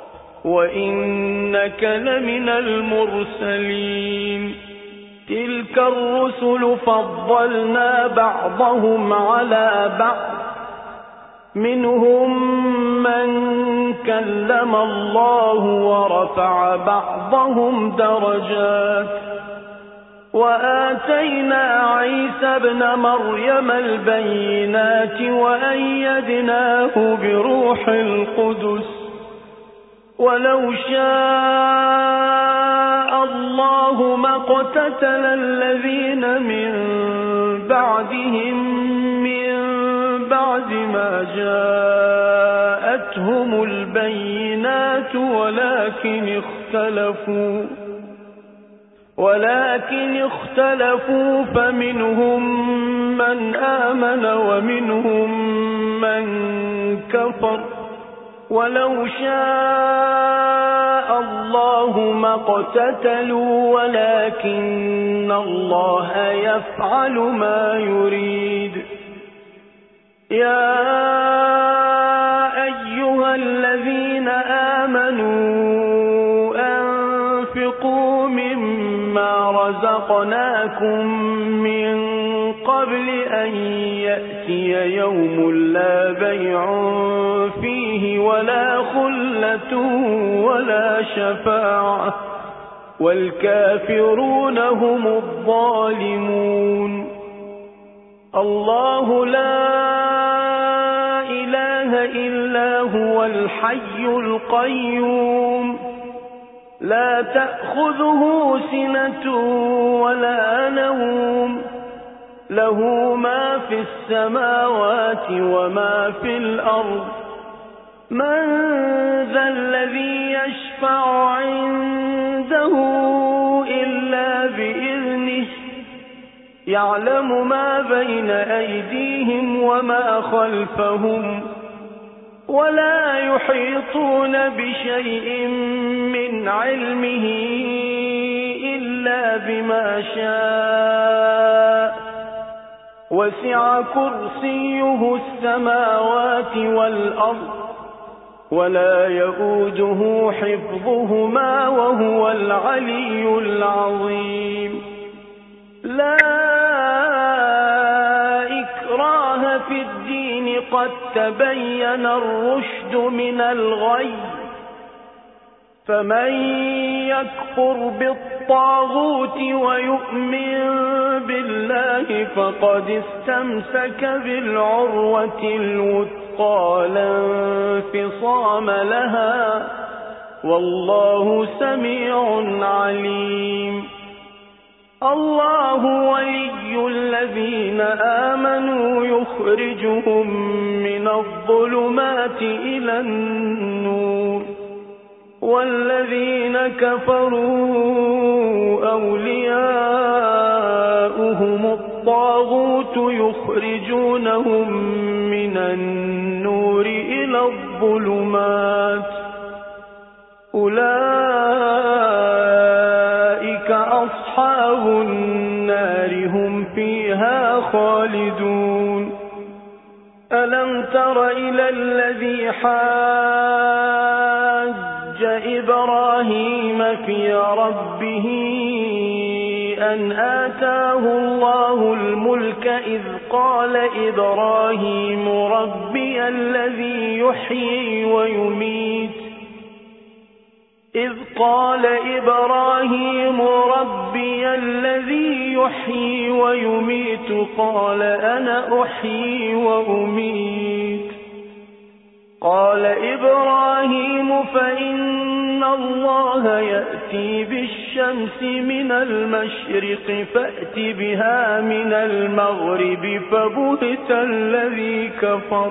وإنك لمن المرسلين تلك الرسل فضلنا بعضهم على بعض منهم من كلم الله ورفع بعضهم درجات وآتينا عيسى ابن مريم البينات وأيدناه بروح القدس ولو شاء الله ما اقتتل الذين من بعدهم من بعد ما جاءتهم البينات ولكن اختلفوا فمنهم من آمن ومنهم من كفر ولو شاء الله ما اقتتلوا ولكن الله يفعل ما يريد. يا أيها الذين آمنوا أنفقوا مما رزقناكم من قبل أن يأتي يوم لا بيع فيه ولا خلة ولا شفاعة والكافرون هم الظالمون. الله لا إله إلا هو الحي القيوم لا تأخذه سنة ولا نوم له ما في السماوات وما في الأرض. من ذا الذي يشفع عنده إلا بإذنه يعلم ما بين أيديهم وما خلفهم ولا يحيطون بشيء من علمه إلا بما شاء وسع كرسيه السماوات والأرض ولا يؤوده حفظهما وهو العلي العظيم. لا إكراه في الدين قد تبين الرشد من الغي فمن يكفر بالطاغوت ويؤمن بالله فقد استمسك بالعروة الوثقى لا انفصام لها والله سميع عليم. الله ولي الذين آمنوا يخرجهم من الظلمات إلى النور والذين كفروا أولياؤهم الطاغوت يخرجونهم من النور إلى الظلمات أولئك أصحاب النار هم فيها خالدون. ألم تر إلى الذي حاج إبراهيم في ربه أن آتاه الله الملك إذ قال إبراهيم ربي الذي يحيي ويميت قال أنا أحيي وأميت. قال إبراهيم فإن الله يأتي بالشمس من المشرق فأت بها من المغرب فبهت الذي كفر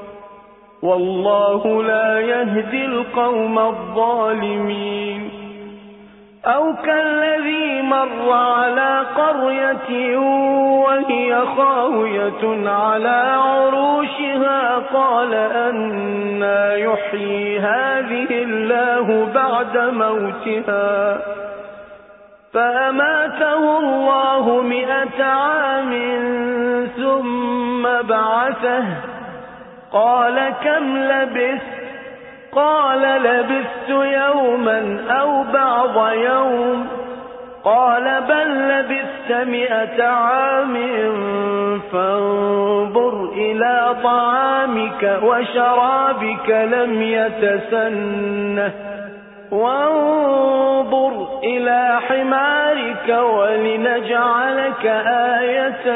والله لا يهدي القوم الظالمين. أو كالذي مر على قرية وهي خاوية على عروشها قال أنى يحيي هذه الله بعد موتها فأماته الله 100 عام ثم بعثه قال كم لبثت قال لبثت يوما أو بعض يوم قال بل لبثت 100 عام فانظر إلى طعامك وشرابك لم يتسنه وانظر إلى حمارك ولنجعلك آية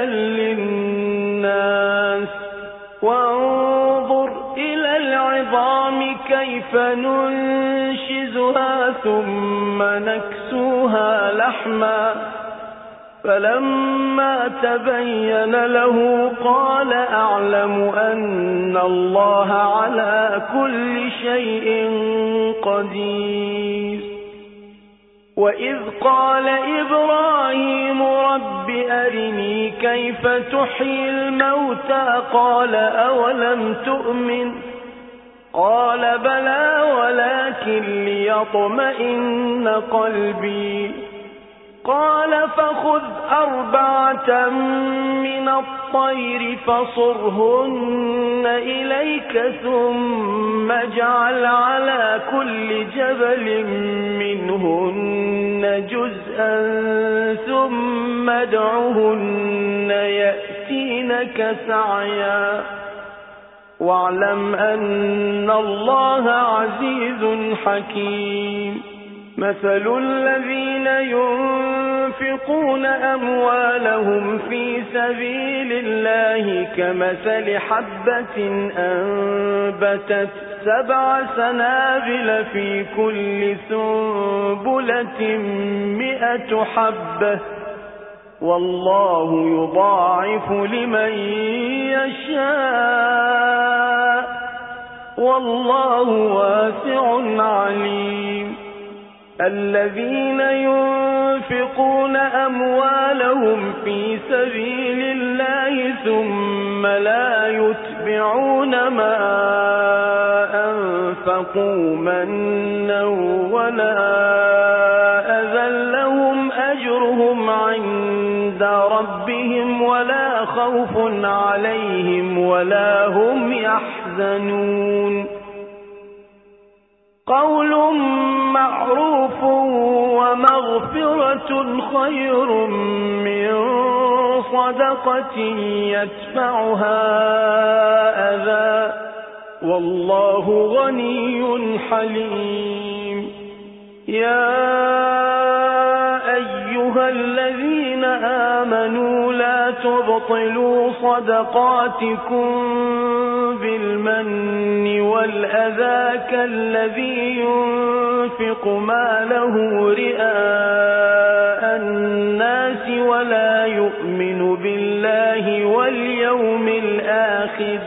للناس وانظر إلى العظام كيف ننشزها ثم نكسوها لحما فلما تبين له قال أعلم أن الله على كل شيء قدير. وإذ قال إبراهيم رب أرني كيف تحيي الموتى قال أولم تؤمن قال بلى ولكن ليطمئن قلبي قال فخذ 4 من الطير فصرهن إليك ثم اجعل على كل جبل منهن جزءا ثم ادعهن يأتينك سعيا واعلم أن الله عزيز حكيم مثل الذين ينفقون أموالهم في سبيل الله كمثل حبة أنبتت 7 سنابل في كل سنبلة 100 حبة والله يضاعف لمن يشاء والله واسع عليم الذين ينفقون أموالهم في سبيل الله ثم لا يتبعون ما أنفقوا منا ولا أذى لهم أجرهم عند ربهم ولا خوف عليهم ولا هم يحزنون قول معروف ومغفرة خير من صدقة يتبعها أذى والله غني حليم يا أيها الذين آمنوا لا تبطلوا صدقاتكم بالمن والأذى كالذي ينفق ماله رئاء الناس ولا يؤمن بالله واليوم الآخر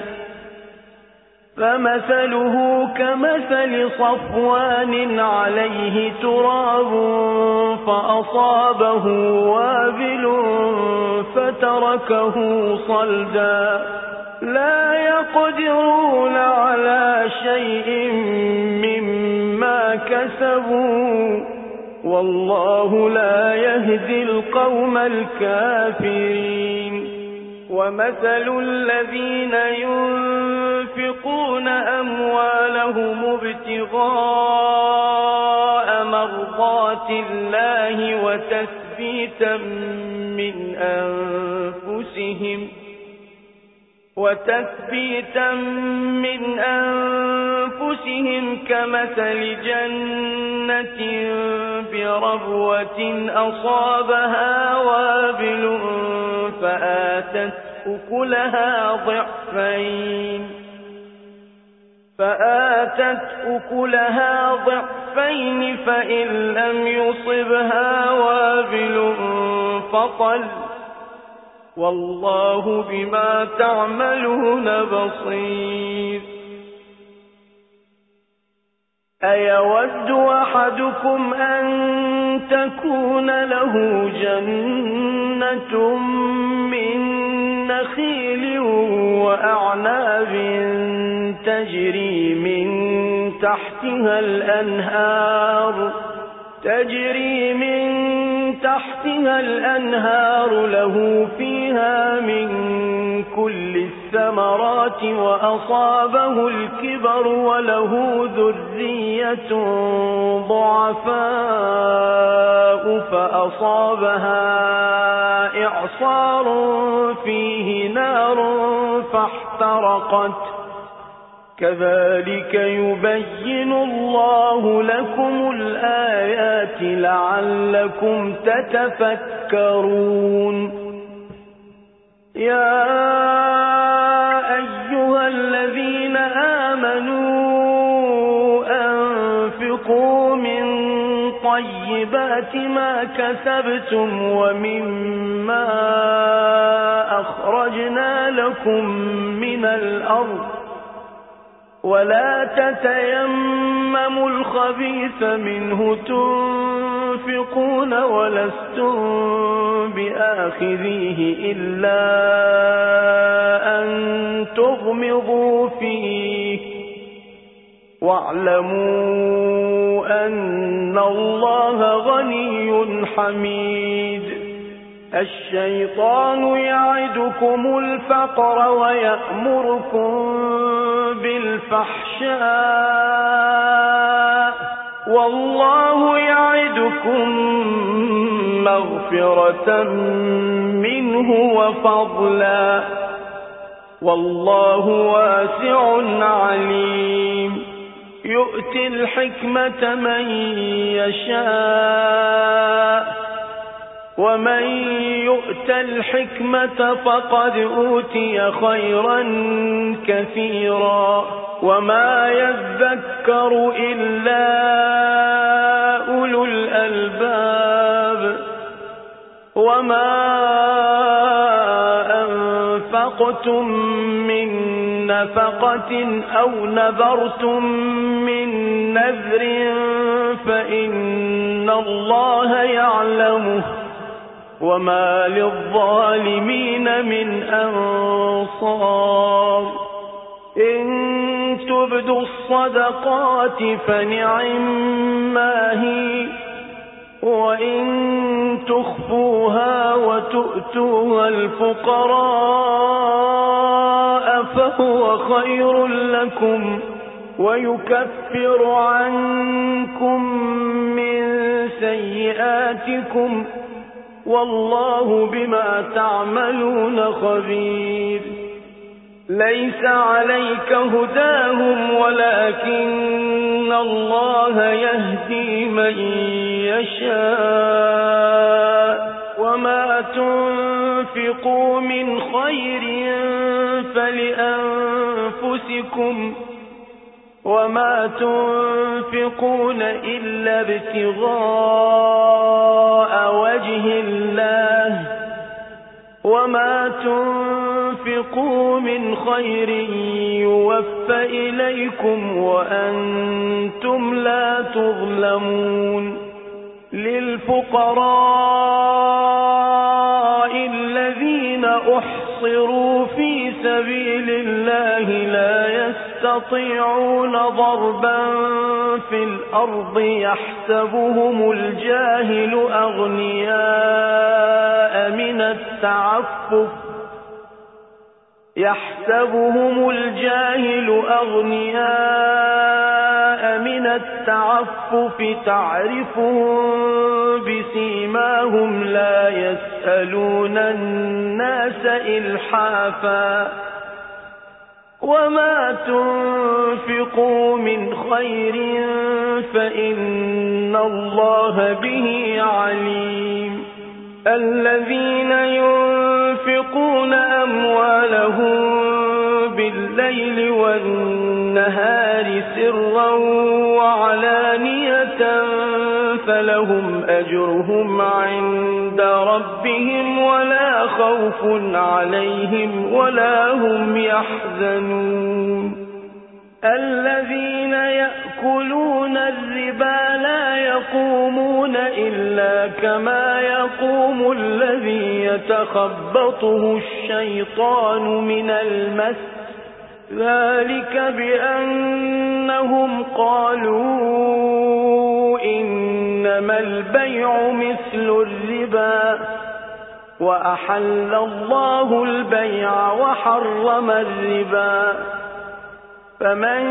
فمثله كمثل صفوان عليه تراب فأصابه وابل فتركه صلدا لا يقدرون على شيء مما كسبوا والله لا يهدي القوم الكافرين ومثل الذين ينفقون أموالهم ابتغاء مرضات الله وتثبيتا من أنفسهم كمثل جنة بربوة أصابها وابل فآتت أكلها ضعفين فإن لم يصبها وابل فطل والله بما تعملون بصير أيود أحدكم أن تكون له جنة من نخيل وأعناب تجري من تحتها الأنهار له فيها من كل الثمرات وأصابه الكبر وله ذرية ضعفاء فأصابها إعصار فيه نار فاحترقت كذلك يبين الله لكم الآيات لعلكم تتفكرون يا أيها الذين آمنوا أنفقوا من طيبات ما كسبتم ومما أخرجنا لكم من الأرض ولا تتيمموا الخبيث منه تنفقون ولستم بآخذيه إلا أن تغمضوا فيه واعلموا أن الله غني حميد الشيطان يعدكم الفقر ويأمركم بالفحشاء والله يعدكم مغفرة منه وفضلا والله واسع عليم يؤتي الحكمة من يشاء ومن يؤت الحكمة فقد أوتي خيرا كثيرا وما يذكر إلا أولو الألباب وما أنفقتم من نفقة أو نذرتم من نذر فإن الله يعلمه وما للظالمين من أنصار إن تبدوا الصدقات فنعما هي وإن تخفوها وتؤتوها الفقراء فهو خير لكم ويكفر عنكم من سيئاتكم والله بما تعملون خبير ليس عليك هداهم ولكن الله يهدي من يشاء وما تنفقوا من خير فلأنفسكم وما تنفقون إلا ابتغاء وجه الله وما تنفقوا من خير يوفى إليكم وأنتم لا تظلمون للفقراء الذين أحصروا في سبيل الله لا يستطيعون ضربا في الأرض يحسبهم الجاهل أغنياء من التعفف تعرفهم بسيماهم لا يسألون الناس إلحافا وما تنفقوا من خير فإن الله به عليم الذين ينفقون أموالهم بالليل والنهار سرا وعلانية فلهم أجرهم عند ربهم ولا خوف عليهم ولا هم يحزنون الذين يأكلون الربا لا يقومون إلا كما يقوم الذي يتخبطه الشيطان من المس ذلك بأنهم قالوا إنما البيع مثل الربا وأحل الله البيع وحرم الربا فمن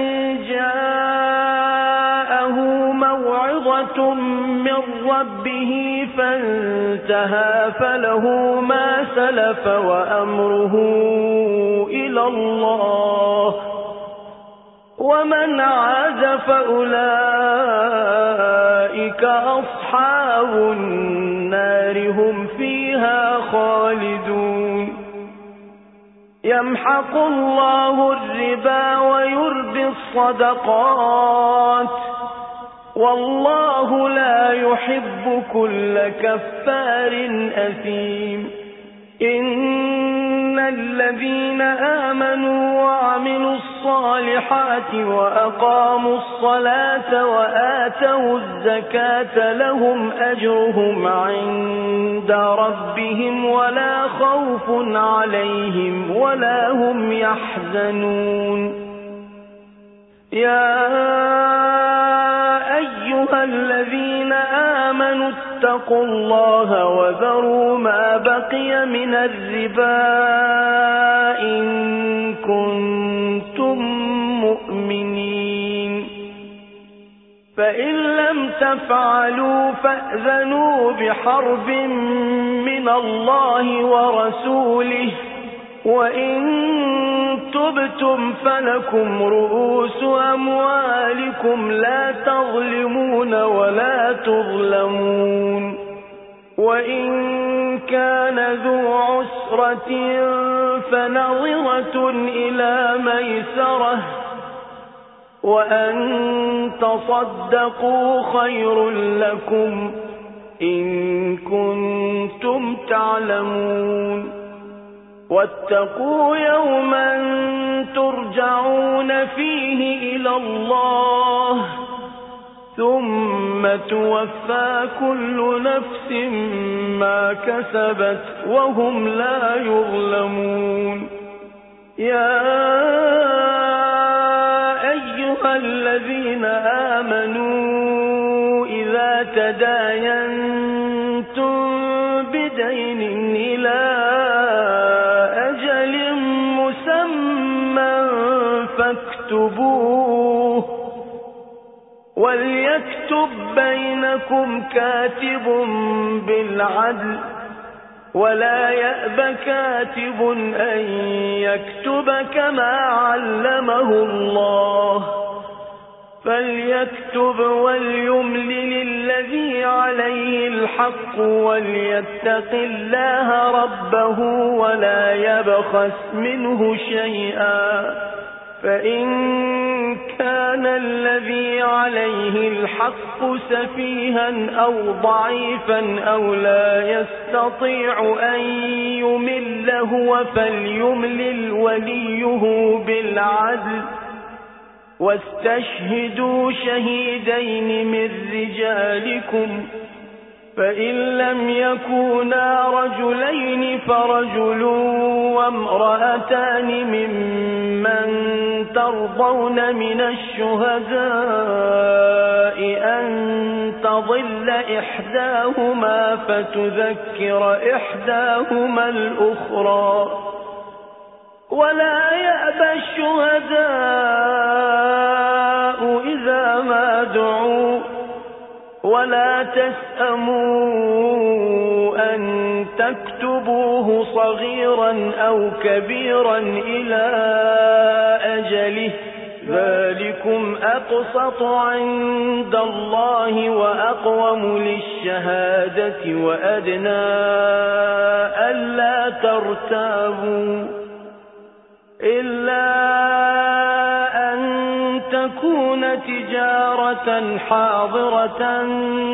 جاءه موعظة من ربه فانتهى فله ما سلف وأمره إلى الله ومن عاد فأولئك أصحاب النار هم فيها خالدون يمحق الله الربا ويربي الصدقات والله لا يحب كل كفار أثيم إن الذين آمنوا وعملوا الصالحات وأقاموا الصلاة وآتوا الزكاة لهم أجرهم عند ربهم ولا خوف عليهم ولا هم يحزنون يا أيها الذين آمنوا اتقوا الله وذروا ما بقي من الربا إن كنتم مؤمنين فإن لم تفعلوا فأذنوا بحرب من الله ورسوله وإن تبتم فلكم رؤوس أموالكم لا تظلمون ولا تظلمون وإن كان ذو عسرة فنظرة إلى ميسرة وأن تصدقوا خير لكم إن كنتم تعلمون واتقوا يوما ترجعون فيه إلى الله ثم توفى كل نفس ما كسبت وهم لا يظلمون يا أيها الذين آمنوا إذا تداينتم بدين إلى فاكتبوه وليكتب بينكم كاتب بالعدل ولا يأب كاتب أن يكتب كما علمه الله فليكتب وليملل الذي عليه الحق وليتق الله ربه ولا يبخس منه شيئا فإن كان الذي عليه الحق سفيها أو ضعيفا أو لا يستطيع أن يمل هو فليملل وليه بالعدل واستشهدوا شهيدين من رجالكم فإن لم يكونا رجلين فرجل وامرأتان ممن ترضون من الشهداء أن تضل إحداهما فتذكر إحداهما الأخرى ولا يأبى الشهداء إذا ما دعوا ولا تسأموا أن تكتبوه صغيرا أو كبيرا إلى أجله ذلكم أقسط عند الله وأقوم للشهادة وأدنى ألا ترتابوا إلا أن تكون تجارة حاضرة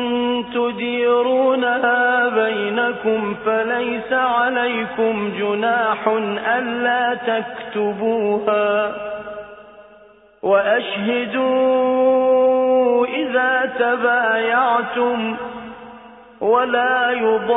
تديرونها بينكم فليس عليكم جناح ألا تكتبوها وأشهدوا إذا تبايعتم ولا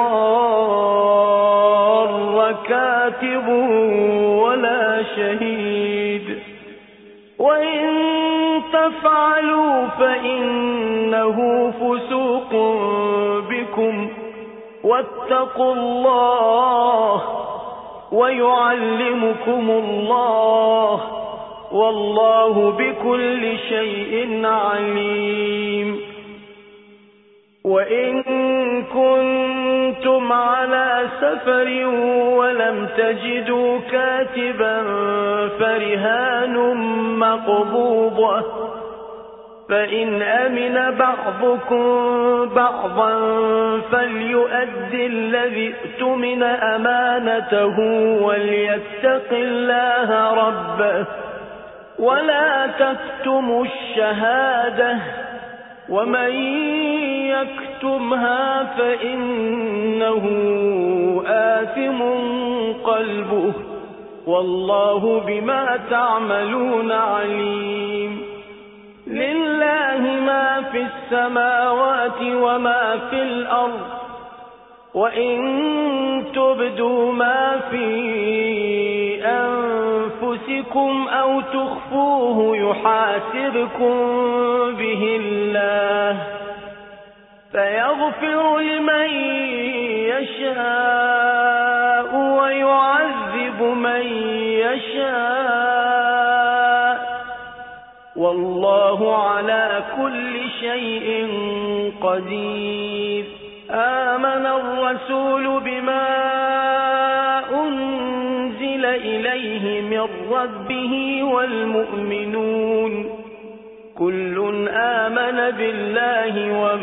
يضار كاتب ولا شهيد وإن تفعلوا فإنه فسوق بكم واتقوا الله ويعلمكم الله والله بكل شيء عليم وإن كنتم على سفر ولم تجدوا كاتبا فرهان مقبوضة فإن أمن بعضكم بعضا فليؤدي الذي اؤتمن أمانته وليتق الله ربه ولا تكتموا الشهادة ومن يكتمها فإنه آثم قلبه والله بما تعملون عليم لله ما في السماوات وما في الأرض وإن تبدوا ما في أنفسكم أو تخفوه يحاسبكم به الله فيغفر لمن يشاء ويعذب من يشاء، والله على كل شيء قدير. آمن الرسول بما أنزل إليه من ربه والمؤمنون كل آمن بالله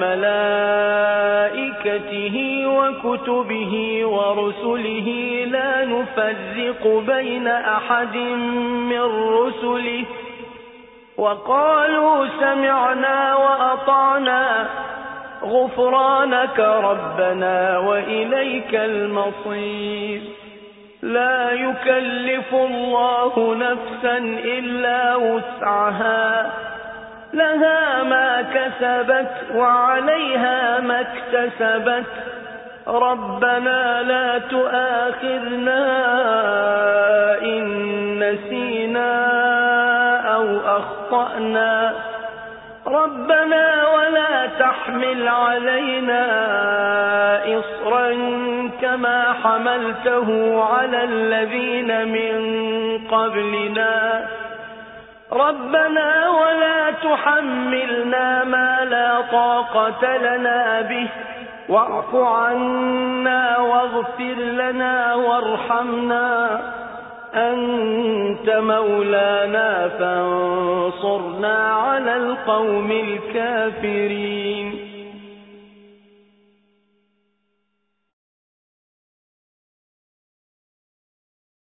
وملائكته وكتبه ورسله لا نفرق بين أحد من رسله وقالوا سمعنا وأطعنا غفرانك ربنا وإليك المصير. لا يكلف الله نفسا إلا وسعها، لها ما كسبت وعليها ما اكتسبت، ربنا لا تؤاخذنا إن نسينا أو أخطأنا، ربنا ولا تحمل علينا إصرا كما حملته على الذين من قبلنا، ربنا ولا تحملنا ما لا طاقة لنا به، واعف عنا واغفر لنا وارحمنا، أنت مولانا فانصرنا على القوم الكافرين.